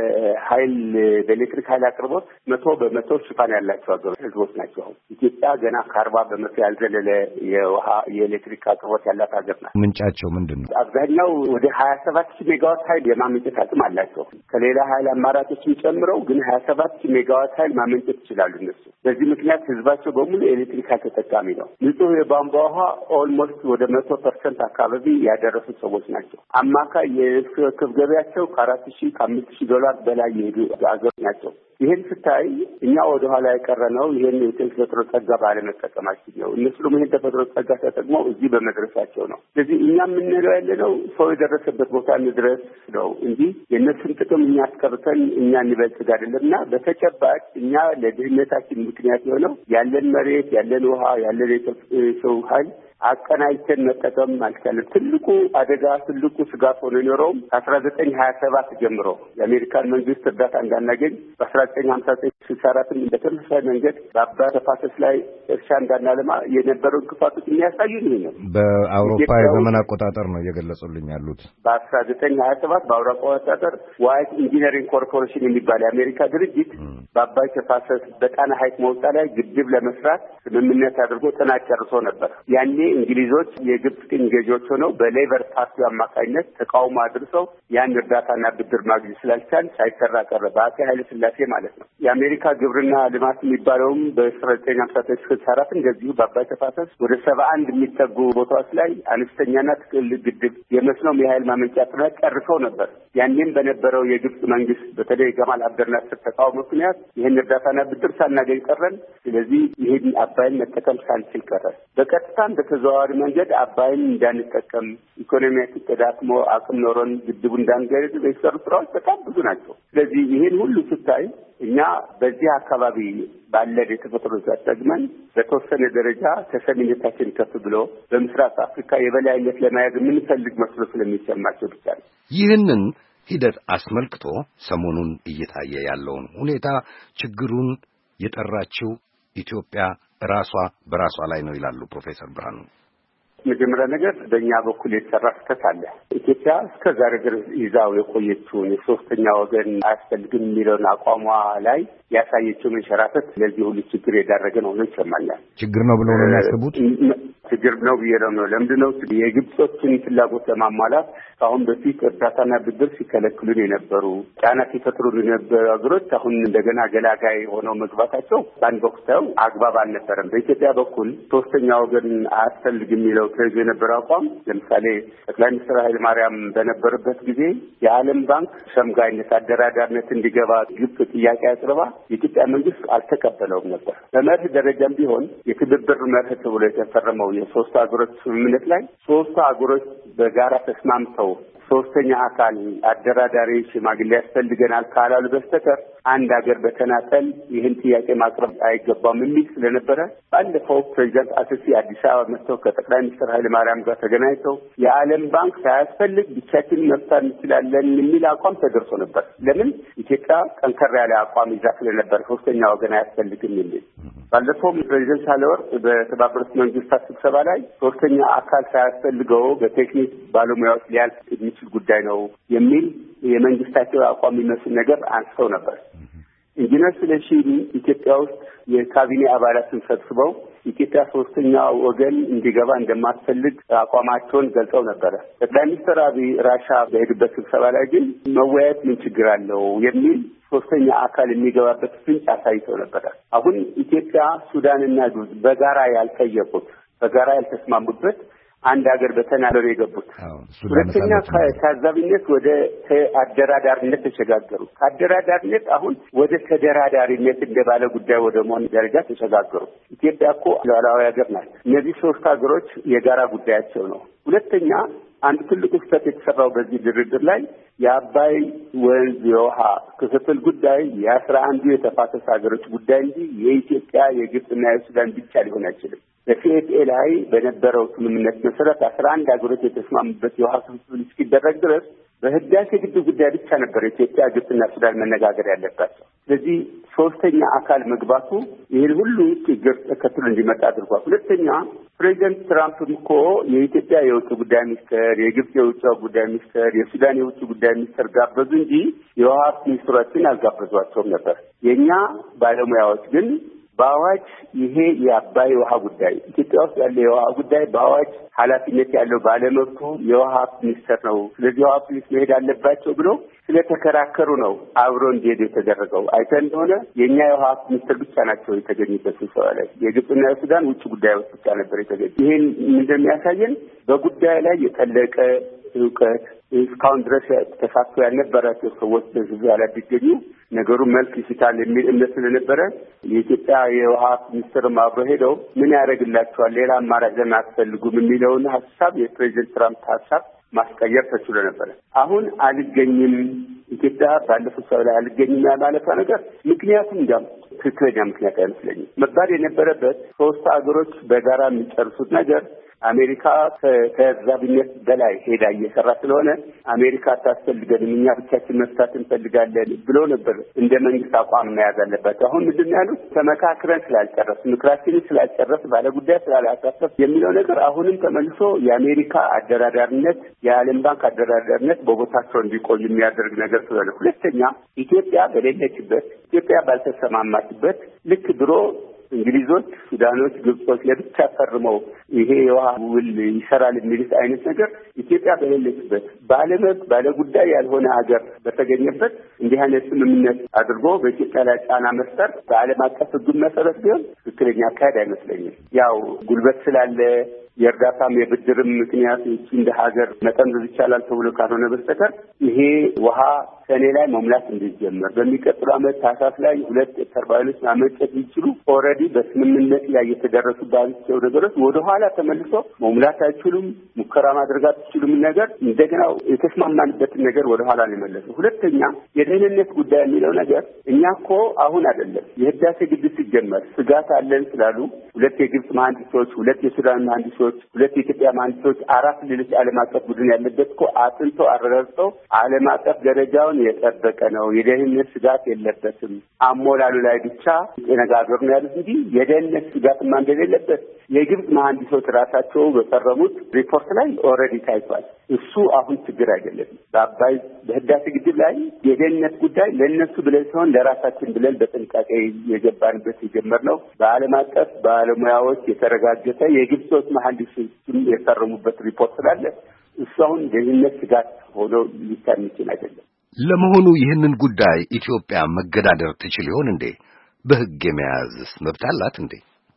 በኃይል በኤሌክትሪክ ኃይል አቅርቦት መቶ በመቶ ሽፋን ያላቸው ሀገሮች ህዝቦች ናቸው። ኢትዮጵያ ገና ከአርባ በመቶ ያልዘለለ የውሃ የኤሌክትሪክ አቅርቦት ያላት ሀገር ናት። ምንጫቸው ምንድን ነው? አብዛኛው ወደ ሀያ ሰባት ሺህ ሜጋዋት ኃይል የማመንጨት አቅም አላቸው። ከሌላ ኃይል አማራጮችን ጨምረው ግን ሀያ ሰባት ሺህ ሜጋዋት ኃይል ማመንጨት ይችላሉ እነሱ። በዚህ ምክንያት ህዝባቸው በሙሉ ኤሌክትሪክ ኃይል ተጠቃሚ ነው። ንጹህ የቧንቧ ውሃ ኦልሞስት ወደ መቶ ፐርሰንት አካባቢ ያደረሱ ሰዎች ናቸው። አማካይ የክብ ገበያቸው ከአራት ሺህ ከአምስት ሺህ ዶላር በላይ የሄዱ ሀገሮች ናቸው። ይህን ስታይ እኛ ወደ ኋላ የቀረነው ይህን የተፈጥሮ ጸጋ ባለመጠቀማችን ነው። እነሱ ደግሞ ይህን ተፈጥሮ ጸጋ ተጠቅመው እዚህ በመድረሳቸው ነው። ስለዚህ እኛ የምንለው ያለነው ሰው የደረሰበት ቦታ እንድረስ ነው እንጂ የእነሱን ጥቅም እኛ አስቀርተን እኛ እንበልጽግ አይደለም። እና በተጨባጭ እኛ ለድህነታችን ምክንያት የሆነው ያለን መሬት፣ ያለን ውሃ፣ ያለን የሰው ኃይል አቀናጅተን መጠቀም አልቻለም። ትልቁ አደጋ ትልቁ ስጋት ሆኖ የኖረውም ከአስራ ዘጠኝ ሀያ ሰባት ጀምሮ የአሜሪካን መንግስት እርዳታ እንዳናገኝ በአስራ ዘጠኝ ሀምሳ ዘጠኝ ስልሳ አራትም በተመሳሳይ መንገድ በአባይ ተፋሰስ ላይ እርሻ እንዳናለማ የነበረው እንቅፋቶች የሚያሳዩን ይህ ነው። በአውሮፓ የዘመን አቆጣጠር ነው እየገለጹልኝ ያሉት። በአስራ ዘጠኝ ሀያ ሰባት በአውሮፓ አቆጣጠር ዋይት ኢንጂነሪንግ ኮርፖሬሽን የሚባል የአሜሪካ ድርጅት በአባይ ተፋሰስ በጣና ሐይቅ መውጫ ላይ ግድብ ለመስራት ስምምነት አድርጎ ጥናት ጨርሶ ነበር። ያኔ እንግሊዞች የግብጽ ቅኝ ገዢዎች ሆነው በሌበር ፓርቲው አማካኝነት ተቃውሞ አድርሰው ያን እርዳታና ብድር ማግኘት ስላልቻል ሳይሰራ ቀረ። በአፄ ኃይለ ሥላሴ ማለት ነው። የአሜሪካ ግብርና ልማት የሚባለውም በአስራ ዘጠኝ ሀምሳ ዘጠኝ ስልሳ አራት እንደዚሁ በአባይ ተፋሰስ ወደ ሰባ አንድ የሚጠጉ ቦታዎች ላይ አነስተኛና ጥቅል ግድብ የመስኖም የኃይል ማመንጫ ጥናት ጨርሰው ነበር። ያኔም በነበረው የግብጽ መንግስት በተለይ ገማል አብደል ናስር ተቃውሞ ምክንያት ይህን እርዳታና ብድር ሳናገኝ ቀረን። ስለዚህ ይህን አባይን መጠቀም ሳንችል ቀረን። በቀጥታም በተዘዋዋሪ መንገድ አባይን እንዳንጠቀም ኢኮኖሚያችን ተዳክሞ አቅም ኖሮን ግድቡ እንዳንገድብ የተሰሩ ስራዎች በጣም ብዙ ናቸው። ስለዚህ ይህን ሁሉ ስታይ እኛ በዚህ አካባቢ ባለን የተፈጥሮ ዛት ጠግመን በተወሰነ ደረጃ ተሰሚነታችን ከፍ ብሎ በምስራቅ አፍሪካ የበላይነት ለመያዝ የምንፈልግ መስሎ ስለሚሰማቸው ብቻ ነው። ይህንን ሂደት አስመልክቶ ሰሞኑን እየታየ ያለውን ሁኔታ ችግሩን የጠራችው ኢትዮጵያ ራሷ በራሷ ላይ ነው ይላሉ ፕሮፌሰር ብርሃኑ። መጀመሪያ ነገር በእኛ በኩል የተሰራ ስህተት አለ። ኢትዮጵያ እስከ ዛሬ ድረስ ይዛው የቆየችውን የሶስተኛ ወገን አያስፈልግም የሚለውን አቋሟ ላይ ያሳየችው መንሸራተት ለዚህ ሁሉ ችግር የዳረገ ነው ነው ይሰማኛል። ችግር ነው ብለው ነው የሚያስቡት? ችግር ነው ብዬ ነው። ለምንድን ነው የግብጾችን ፍላጎት ለማሟላት ከአሁን በፊት እርዳታና ብድር ሲከለክሉን የነበሩ ጫና ሲፈጥሩን የነበሩ ሀገሮች አሁን እንደገና ገላጋይ ሆነው መግባታቸው በአንድ ወቅተው አግባብ አልነበረም። በኢትዮጵያ በኩል ሶስተኛ ወገን አያስፈልግም የሚለው ተይዞ የነበረ አቋም ለምሳሌ ጠቅላይ ሚኒስትር ኃይለማርያም በነበረበት ጊዜ የዓለም ባንክ ሸምጋይነት አደራዳሪነት እንዲገባ ግብጽ ጥያቄ አቅርባ የኢትዮጵያ መንግስት አልተቀበለውም ነበር። በመርህ ደረጃም ቢሆን የትብብር መርህ ተብሎ የተፈረመው የሶስቱ ሀገሮች ስምምነት ላይ ሶስቱ ሀገሮች በጋራ ተስማምተው ሶስተኛ አካል አደራዳሪ ሽማግሌ ያስፈልገናል ካላሉ በስተቀር አንድ ሀገር በተናጠል ይህን ጥያቄ ማቅረብ አይገባም የሚል ስለነበረ ባለፈው ፕሬዚዳንት አሰሲ አዲስ አበባ መጥተው ከጠቅላይ ሚኒስትር ኃይለማርያም ጋር ተገናኝተው የዓለም ባንክ ሳያስፈልግ ብቻችን መፍታት እንችላለን የሚል አቋም ተደርሶ ነበር። ለምን? ኢትዮጵያ ጠንከር ያለ አቋም ይዛ ስለነበር ሶስተኛ ወገን አያስፈልግም የሚል። ባለፈው ፕሬዚዳንት ሳህለወርቅ በተባበሩት መንግስታት ስብሰባ ላይ ሶስተኛ አካል ሳያስፈልገው በቴክኒክ ባለሙያዎች ሊያልፍ የሚችል ጉዳይ ነው የሚል የመንግስታቸው አቋም የሚመስል ነገር አንስተው ነበር። ኢንጂነር ስለሺ ኢትዮጵያ ውስጥ የካቢኔ አባላትን ሰብስበው ኢትዮጵያ ሶስተኛ ወገን እንዲገባ እንደማትፈልግ አቋማቸውን ገልጸው ነበረ። ጠቅላይ ሚኒስትር አብይ ራሻ በሄዱበት ስብሰባ ላይ ግን መወያየት ምን ችግር አለው የሚል ሶስተኛ አካል የሚገባበት ፍንጭ አሳይተው ነበረ። አሁን ኢትዮጵያ፣ ሱዳንና ግብጽ በጋራ ያልጠየቁት በጋራ ያልተስማሙበት አንድ ሀገር በተናጠል የገቡት። ሁለተኛ ከታዛቢነት ወደ አደራዳሪነት ተሸጋገሩ። ከአደራዳሪነት አሁን ወደ ተደራዳሪነት እንደባለ ጉዳይ ወደ መሆን ደረጃ ተሸጋገሩ። ኢትዮጵያ እኮ ሉዓላዊ ሀገር ናት። እነዚህ ሶስት ሀገሮች የጋራ ጉዳያቸው ነው። ሁለተኛ አንድ ትልቁ ስህተት የተሰራው በዚህ ድርድር ላይ የአባይ ወንዝ የውሃ ክፍፍል ጉዳይ የአስራ አንዱ የተፋሰስ ሀገሮች ጉዳይ እንጂ የኢትዮጵያ የግብጽና የሱዳን ብቻ ሊሆን አይችልም። በሲኤፍኤ ላይ በነበረው ስምምነት መሰረት አስራ አንድ ሀገሮች የተስማሙበት የውሃ ክፍፍል እስኪደረግ ድረስ በህዳሴ ግድብ ጉዳይ ብቻ ነበር ኢትዮጵያ፣ ግብጽና ሱዳን መነጋገር ያለባቸው። ስለዚህ ሶስተኛ አካል መግባቱ ይህን ሁሉ ችግር ተከትሎ እንዲመጣ አድርጓል። ሁለተኛ ፕሬዚደንት ትራምፕ እኮ የኢትዮጵያ የውጭ ጉዳይ ሚኒስትር፣ የግብጽ የውጭ ጉዳይ ሚኒስትር፣ የሱዳን የውጭ ጉዳይ ሚኒስትር ጋበዙ እንጂ የውሃ ሚኒስትሮችን አልጋበዟቸውም ነበር። የእኛ ባለሙያዎች ግን በአዋጅ ይሄ የአባይ ውሃ ጉዳይ ኢትዮጵያ ውስጥ ያለ የውሃ ጉዳይ በአዋጅ ኃላፊነት ያለው ባለመብቱ የውሃ ሚኒስትር ነው፣ ስለዚህ የውሃ ሚኒስትር መሄድ አለባቸው ብሎ ስለተከራከሩ ነው አብሮ እንዲሄዱ የተደረገው። አይተህ እንደሆነ የእኛ የውሃ ሚኒስትር ብቻ ናቸው የተገኙበት ስብሰባ ላይ። የግብጽና የሱዳን ውጭ ጉዳዮች ብቻ ነበር የተገኙ። ይሄን እንደሚያሳየን በጉዳይ ላይ የጠለቀ እውቀት እስካሁን ድረስ ተሳትፎ ያልነበራቸው ሰዎች በዚህ ላይ ቢገኙ ነገሩ መልክ ይስታል የሚል እምነት ስለነበረ የኢትዮጵያ የውሃ ሚኒስትር አብሮ ሄደው ምን ያደርግላቸዋል ሌላ አማራጭ ለምን አትፈልጉም የሚለውን ሀሳብ የፕሬዚደንት ትራምፕ ሀሳብ ማስቀየር ተችሎ ነበር። አሁን አልገኝም ኢትዮጵያ ባለፈው ሰው ላይ አልገኝም ያለፈ ነገር ምክንያቱም እንዲያም ትክክለኛ ምክንያት አይመስለኝም። መባል የነበረበት ሶስት ሀገሮች በጋራ የሚጨርሱት ነገር አሜሪካ ከዛብነት በላይ ሄዳ እየሰራ ስለሆነ አሜሪካ አታስፈልገንም እኛ ብቻችን መፍታት እንፈልጋለን ብሎ ነበር እንደ መንግስት አቋም መያዝ አለባቸው። አሁን ምንድን ያሉት ተመካክረን ስላልጨረስ ምክራችንን ስላልጨረስ ባለጉዳይ ስላላሳተፍ የሚለው ነገር አሁንም ተመልሶ የአሜሪካ አደራዳሪነት የዓለም ባንክ አደራዳሪነት በቦታቸው እንዲቆዩ የሚያደርግ ነገር ስለሆነ፣ ሁለተኛ ኢትዮጵያ በሌለችበት ኢትዮጵያ ባልተሰማማችበት ልክ ድሮ እንግሊዞች፣ ሱዳኖች፣ ግብጾች ለብቻ ፈርመው ይሄ የውሃ ውል ይሰራል የሚሉት አይነት ነገር ኢትዮጵያ በሌለችበት ባለመብት ባለጉዳይ ያልሆነ ሀገር በተገኘበት እንዲህ አይነት ስምምነት አድርጎ በኢትዮጵያ ላይ ጫና መፍጠር በዓለም አቀፍ ሕግ መሰረት ቢሆን ትክክለኛ አካሄድ አይመስለኝም። ያው ጉልበት ስላለ የእርዳታም የብድርም ምክንያት እንደ ሀገር መጠምዘዝ ይቻላል ተብሎ ካልሆነ በስተቀር ይሄ ውሃ ሰኔ ላይ መሙላት እንዲጀመር በሚቀጥለው ዓመት ታህሳስ ላይ ሁለት ተርባይኖች ማመንጨት ይችሉ ኦልሬዲ በስምምነት ላይ የተደረሱባቸው ነገሮች ወደ ኋላ ተመልሶ መሙላት አይችሉም፣ ሙከራ ማድረግ አትችሉም ነገር እንደገና የተስማማንበትን ነገር ወደ ኋላ ነው የመለሰው። ሁለተኛ የደህንነት ጉዳይ የሚለው ነገር እኛ እኮ አሁን አይደለም የህዳሴ ግድብ ሲጀመር ስጋት አለን ስላሉ ሁለት የግብጽ መሐንዲሶች፣ ሁለት የሱዳን መሐንዲሶች፣ ሁለት የኢትዮጵያ መሐንዲሶች፣ አራት ሌሎች ዓለም አቀፍ ቡድን ያለበት እኮ አጥንተው አረጋግጠው ዓለም አቀፍ ደረጃውን የጠበቀ ነው፣ የደህንነት ስጋት የለበትም፣ አሞላሉ ላይ ብቻ ተነጋገሩ ነው ያሉት እንጂ የደህንነት ስጋትማ እንደሌለበት የግብጽ መሐንዲሶች ራሳቸው በፈረሙት ሪፖርት ላይ ኦልሬዲ ታይቷል። እሱ አሁን ችግር አይደለም። በአባይ በህዳሴ ግድብ ላይ የደህንነት ጉዳይ ለእነሱ ብለን ሳይሆን ለራሳችን ብለን በጥንቃቄ የገባንበት የጀመርነው በዓለም አቀፍ ባለሙያዎች የተረጋገጠ የግብጾች መሐንዲሶችም የፈረሙበት ሪፖርት ስላለ እሱ አሁን ደህንነት ስጋት ሆኖ ሊታይ የሚችል አይደለም። ለመሆኑ ይህንን ጉዳይ ኢትዮጵያ መገዳደር ትችል ይሆን እንዴ? በህግ የመያዝስ መብት አላት እንዴ?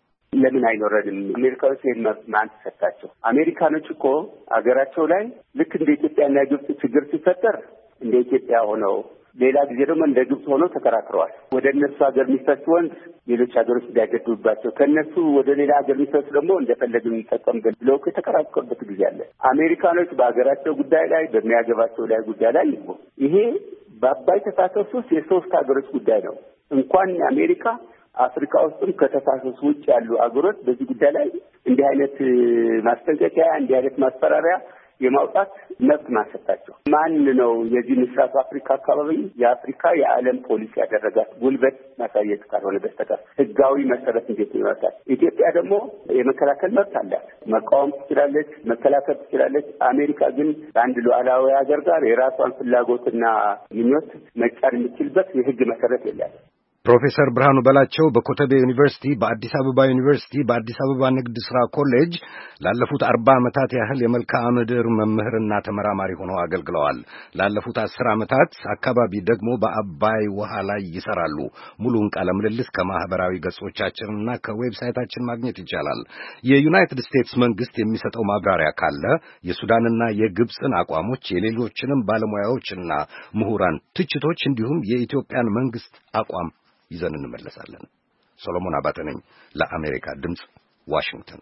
ለምን አይኖረንም? አሜሪካኖች ይህን መብት ማን ሰጣቸው? አሜሪካኖች እኮ አገራቸው ላይ ልክ እንደ ኢትዮጵያና ግብጽ ችግር ሲፈጠር እንደ ኢትዮጵያ ሆነው ሌላ ጊዜ ደግሞ እንደ ግብጽ ሆነው ተከራክረዋል። ወደ እነሱ ሀገር የሚፈስ ወንድ ሌሎች ሀገሮች እንዲያገዱባቸው ከእነሱ ወደ ሌላ ሀገር የሚፈስ ደግሞ እንደፈለግ የሚጠቀምበት ብለው የተከራከሩበት ጊዜ አለ። አሜሪካኖች በሀገራቸው ጉዳይ ላይ በሚያገባቸው ላይ ጉዳይ ላይ ይግቡ። ይሄ በአባይ ተፋሰስ ውስጥ የሶስት ሀገሮች ጉዳይ ነው። እንኳን አሜሪካ አፍሪካ ውስጥም ከተፋሰሱ ውጭ ያሉ ሀገሮች በዚህ ጉዳይ ላይ እንዲህ አይነት ማስጠንቀቂያ እንዲህ አይነት ማስፈራሪያ የማውጣት መብት ማሰጣቸው ማን ነው? የዚህ ምስራቅ አፍሪካ አካባቢ የአፍሪካ የዓለም ፖሊሲ ያደረጋት ጉልበት ማሳየት ካልሆነ በስተቀር ህጋዊ መሰረት እንዴት ይወጣል? ኢትዮጵያ ደግሞ የመከላከል መብት አላት። መቃወም ትችላለች፣ መከላከል ትችላለች። አሜሪካ ግን በአንድ ሉዓላዊ ሀገር ጋር የራሷን ፍላጎትና ምኞት መጫን የምትችልበት የህግ መሰረት የለም። ፕሮፌሰር ብርሃኑ በላቸው በኮተቤ ዩኒቨርሲቲ፣ በአዲስ አበባ ዩኒቨርሲቲ፣ በአዲስ አበባ ንግድ ሥራ ኮሌጅ ላለፉት አርባ ዓመታት ያህል የመልክዓ ምድር መምህርና ተመራማሪ ሆነው አገልግለዋል። ላለፉት አስር ዓመታት አካባቢ ደግሞ በአባይ ውሃ ላይ ይሰራሉ። ሙሉውን ቃለ ምልልስ ከማህበራዊ ገጾቻችንና ከዌብሳይታችን ማግኘት ይቻላል። የዩናይትድ ስቴትስ መንግስት የሚሰጠው ማብራሪያ ካለ የሱዳንና የግብፅን አቋሞች፣ የሌሎችንም ባለሙያዎችና ምሁራን ትችቶች እንዲሁም የኢትዮጵያን መንግስት አቋም ይዘን እንመለሳለን። ሰሎሞን አባተ ነኝ ለአሜሪካ ድምፅ ዋሽንግተን።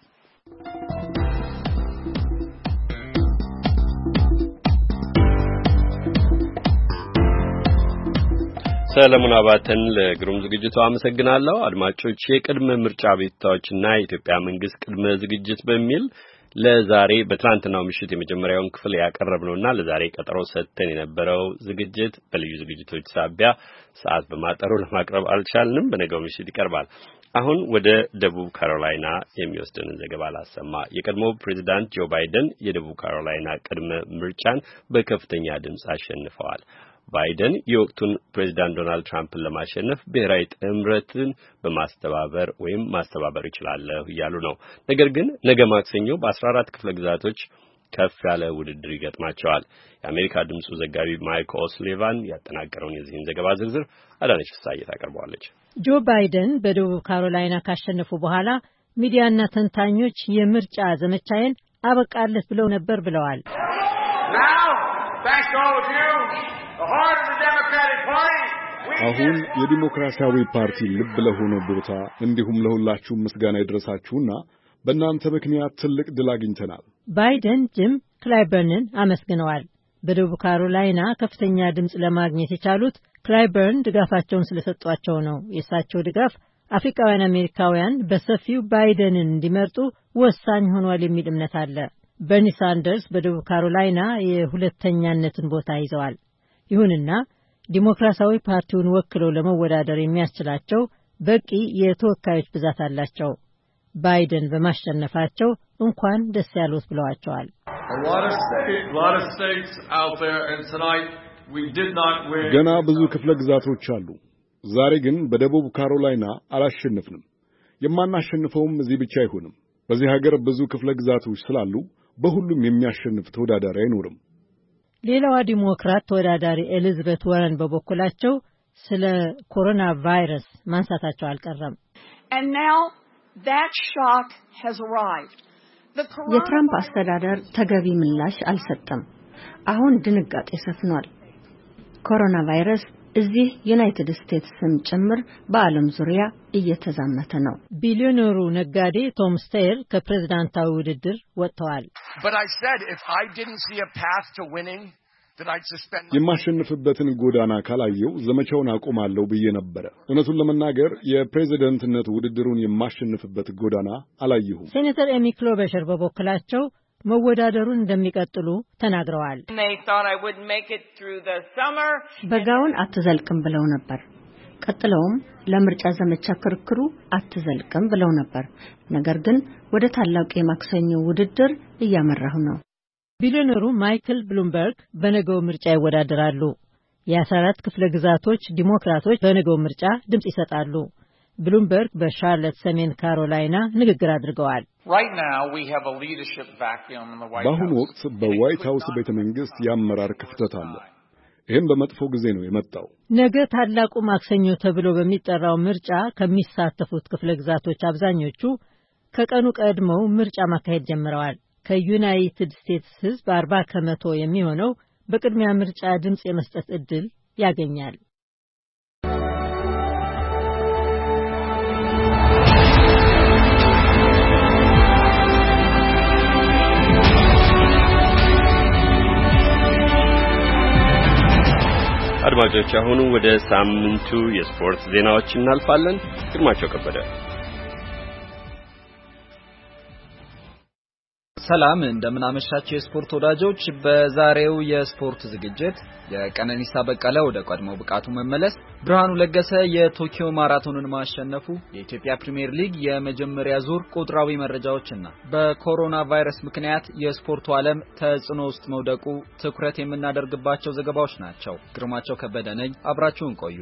ሰለሞን አባተን ለግሩም ዝግጅቱ አመሰግናለሁ። አድማጮች የቅድመ ምርጫ ቤታዎችና የኢትዮጵያ መንግስት ቅድመ ዝግጅት በሚል ለዛሬ በትናንትናው ምሽት የመጀመሪያውን ክፍል ያቀረብነውና ለዛሬ ቀጠሮ ሰጥተን የነበረው ዝግጅት በልዩ ዝግጅቶች ሳቢያ ሰዓት በማጠሩ ለማቅረብ አልቻልንም። በነገው ምሽት ይቀርባል። አሁን ወደ ደቡብ ካሮላይና የሚወስደንን ዘገባ ላሰማ። የቀድሞው ፕሬዝዳንት ጆ ባይደን የደቡብ ካሮላይና ቅድመ ምርጫን በከፍተኛ ድምጽ አሸንፈዋል። ባይደን የወቅቱን ፕሬዝዳንት ዶናልድ ትራምፕን ለማሸነፍ ብሔራዊ ጥምረትን በማስተባበር ወይም ማስተባበር ይችላልው እያሉ ነው። ነገር ግን ነገ ማክሰኞ በአስራ አራት ክፍለ ግዛቶች ከፍ ያለ ውድድር ይገጥማቸዋል። የአሜሪካ ድምጹ ዘጋቢ ማይክ ኦስሊቫን ያጠናቀረውን የዚህን ዘገባ ዝርዝር አዳነች ፍሳዬ ታቀርባለች። ጆ ባይደን በደቡብ ካሮላይና ካሸነፉ በኋላ ሚዲያና ተንታኞች የምርጫ ዘመቻዬን አበቃለት ብለው ነበር ብለዋል። አሁን የዲሞክራሲያዊ ፓርቲ ልብ ለሆነ ቦታ እንዲሁም ለሁላችሁ ምስጋና ይድረሳችሁና በእናንተ ምክንያት ትልቅ ድል አግኝተናል። ባይደን ጂም ክላይበርንን አመስግነዋል። በደቡብ ካሮላይና ከፍተኛ ድምጽ ለማግኘት የቻሉት ክላይበርን ድጋፋቸውን ስለሰጧቸው ነው። የእሳቸው ድጋፍ አፍሪካውያን አሜሪካውያን በሰፊው ባይደንን እንዲመርጡ ወሳኝ ሆኗል የሚል እምነት አለ። በርኒ ሳንደርስ በደቡብ ካሮላይና የሁለተኛነትን ቦታ ይዘዋል። ይሁንና ዲሞክራሲያዊ ፓርቲውን ወክለው ለመወዳደር የሚያስችላቸው በቂ የተወካዮች ብዛት አላቸው። ባይደን በማሸነፋቸው እንኳን ደስ ያሉት ብለዋቸዋል። ገና ብዙ ክፍለ ግዛቶች አሉ። ዛሬ ግን በደቡብ ካሮላይና አላሸነፍንም። የማናሸንፈውም እዚህ ብቻ አይሆንም። በዚህ ሀገር ብዙ ክፍለ ግዛቶች ስላሉ በሁሉም የሚያሸንፍ ተወዳዳሪ አይኖርም። ሌላዋ ዲሞክራት ተወዳዳሪ ኤሊዛቤት ወረን በበኩላቸው ስለ ኮሮና ቫይረስ ማንሳታቸው አልቀረም። የትራምፕ አስተዳደር ተገቢ ምላሽ አልሰጠም። አሁን ድንጋጤ ሰፍኗል። ኮሮና ቫይረስ እዚህ ዩናይትድ ስቴትስም ጭምር በዓለም ዙሪያ እየተዛመተ ነው። ቢሊዮነሩ ነጋዴ ቶም ስቴየር ከፕሬዝዳንታዊ ውድድር ወጥተዋል። የማሸንፍበትን ጎዳና ካላየው ዘመቻውን አቆማለሁ ብዬ ነበር። እውነቱን ለመናገር የፕሬዝዳንትነት ውድድሩን የማሸንፍበት ጎዳና አላየሁም። ሴኔተር ኤሚ ክሎበሸር በበኩላቸው መወዳደሩን እንደሚቀጥሉ ተናግረዋል። በጋውን አትዘልቅም ብለው ነበር። ቀጥለውም ለምርጫ ዘመቻ ክርክሩ አትዘልቅም ብለው ነበር። ነገር ግን ወደ ታላቁ የማክሰኞ ውድድር እያመራሁ ነው። ቢሊዮነሩ ማይክል ብሉምበርግ በነገው ምርጫ ይወዳደራሉ። የአስራ አራት ክፍለ ግዛቶች ዲሞክራቶች በነገው ምርጫ ድምጽ ይሰጣሉ። ብሉምበርግ በሻርለት ሰሜን ካሮላይና ንግግር አድርገዋል። በአሁኑ ወቅት በዋይት ሃውስ ቤተ መንግስት የአመራር ክፍተት አለ። ይህም በመጥፎ ጊዜ ነው የመጣው። ነገ ታላቁ ማክሰኞ ተብሎ በሚጠራው ምርጫ ከሚሳተፉት ክፍለ ግዛቶች አብዛኞቹ ከቀኑ ቀድመው ምርጫ ማካሄድ ጀምረዋል። ከዩናይትድ ስቴትስ ሕዝብ አርባ ከመቶ የሚሆነው በቅድሚያ ምርጫ ድምጽ የመስጠት ዕድል ያገኛል። አድማጮች አሁን ወደ ሳምንቱ የስፖርት ዜናዎች እናልፋለን። ግርማቸው ከበደ። ሰላም እንደምን አመሻችሁ የስፖርት ወዳጆች። በዛሬው የስፖርት ዝግጅት የቀነኒሳ በቀለ ወደ ቀድሞ ብቃቱ መመለስ፣ ብርሃኑ ለገሰ የቶኪዮ ማራቶንን ማሸነፉ፣ የኢትዮጵያ ፕሪሚየር ሊግ የመጀመሪያ ዙር ቁጥራዊ መረጃዎችና በኮሮና ቫይረስ ምክንያት የስፖርቱ ዓለም ተጽዕኖ ውስጥ መውደቁ ትኩረት የምናደርግባቸው ዘገባዎች ናቸው። ግርማቸው ከበደ ነኝ። አብራችሁን ቆዩ።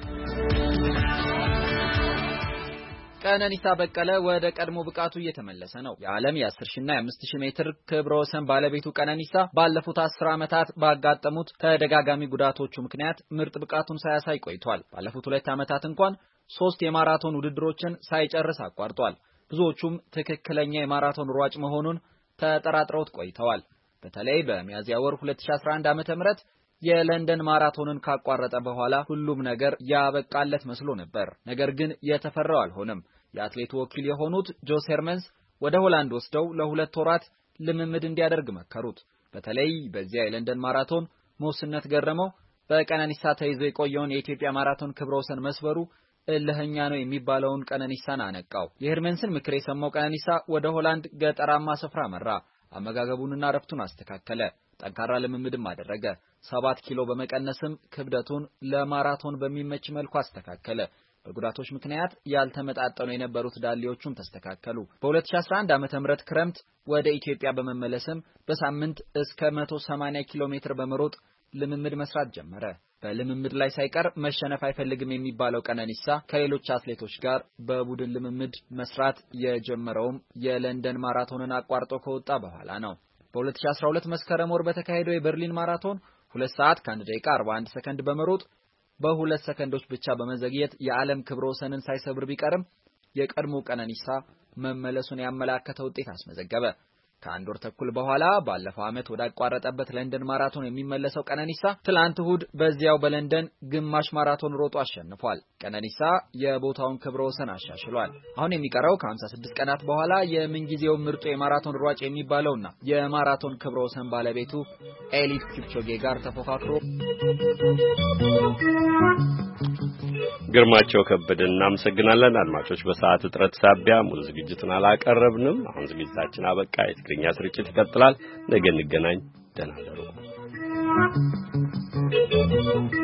ቀነኒሳ በቀለ ወደ ቀድሞ ብቃቱ እየተመለሰ ነው። የዓለም የ10 ሺህ እና የ5 ሺህ ሜትር ክብረ ወሰን ባለቤቱ ቀነኒሳ ባለፉት አስር ዓመታት ባጋጠሙት ተደጋጋሚ ጉዳቶቹ ምክንያት ምርጥ ብቃቱን ሳያሳይ ቆይቷል። ባለፉት ሁለት ዓመታት እንኳን ሶስት የማራቶን ውድድሮችን ሳይጨርስ አቋርጧል። ብዙዎቹም ትክክለኛ የማራቶን ሯጭ መሆኑን ተጠራጥረውት ቆይተዋል። በተለይ በሚያዝያ ወር ሁለት ሺህ አስራ አንድ ዓመተ ምህረት የለንደን ማራቶንን ካቋረጠ በኋላ ሁሉም ነገር ያበቃለት መስሎ ነበር። ነገር ግን የተፈራው አልሆነም። የአትሌቱ ወኪል የሆኑት ጆስ ሄርመንስ ወደ ሆላንድ ወስደው ለሁለት ወራት ልምምድ እንዲያደርግ መከሩት። በተለይ በዚያ የለንደን ማራቶን ሞስነት ገረመው በቀነኒሳ ተይዞ የቆየውን የኢትዮጵያ ማራቶን ክብረ ወሰን መስበሩ እልህኛ ነው የሚባለውን ቀነኒሳን አነቃው። የሄርሜንስን ምክር የሰማው ቀነኒሳ ወደ ሆላንድ ገጠራማ ስፍራ መራ። አመጋገቡንና ረፍቱን አስተካከለ። ጠንካራ ልምምድም አደረገ። ሰባት ኪሎ በመቀነስም ክብደቱን ለማራቶን በሚመች መልኩ አስተካከለ። በጉዳቶች ምክንያት ያልተመጣጠኑ የነበሩት ዳሌዎቹም ተስተካከሉ። በ2011 ዓመተ ምህረት ክረምት ወደ ኢትዮጵያ በመመለስም በሳምንት እስከ መቶ ሰማንያ ኪሎ ሜትር በመሮጥ ልምምድ መስራት ጀመረ። በልምምድ ላይ ሳይቀር መሸነፍ አይፈልግም የሚባለው ቀነኒሳ ከሌሎች አትሌቶች ጋር በቡድን ልምምድ መስራት የጀመረውም የለንደን ማራቶንን አቋርጦ ከወጣ በኋላ ነው። በ2012 መስከረም ወር በተካሄደው የበርሊን ማራቶን ሁለት ሰዓት ከአንድ ደቂቃ አርባ አንድ ሰከንድ በመሮጥ በሁለት ሰከንዶች ብቻ በመዘግየት የዓለም ክብረ ወሰንን ሳይሰብር ቢቀርም የቀድሞ ቀነኒሳ መመለሱን ያመላከተ ውጤት አስመዘገበ። ከአንድ ወር ተኩል በኋላ ባለፈው ዓመት ወደ አቋረጠበት ለንደን ማራቶን የሚመለሰው ቀነኒሳ ትላንት እሁድ በዚያው በለንደን ግማሽ ማራቶን ሮጦ አሸንፏል። ቀነኒሳ የቦታውን ክብረ ወሰን አሻሽሏል። አሁን የሚቀረው ከ56 ቀናት በኋላ የምንጊዜው ምርጡ የማራቶን ሯጭ የሚባለውና የማራቶን ክብረ ወሰን ባለቤቱ ኤሊድ ኪፕቾጌ ጋር ተፎካክሮ ግርማቸው ከበደን እናመሰግናለን። አድማጮች በሰዓት እጥረት ሳቢያ ሙሉ ዝግጅቱን አላቀረብንም። አሁን ዝግጅታችን አበቃ። የትግርኛ ስርጭት ይቀጥላል። ነገ እንገናኝ። ደህና ደሩ።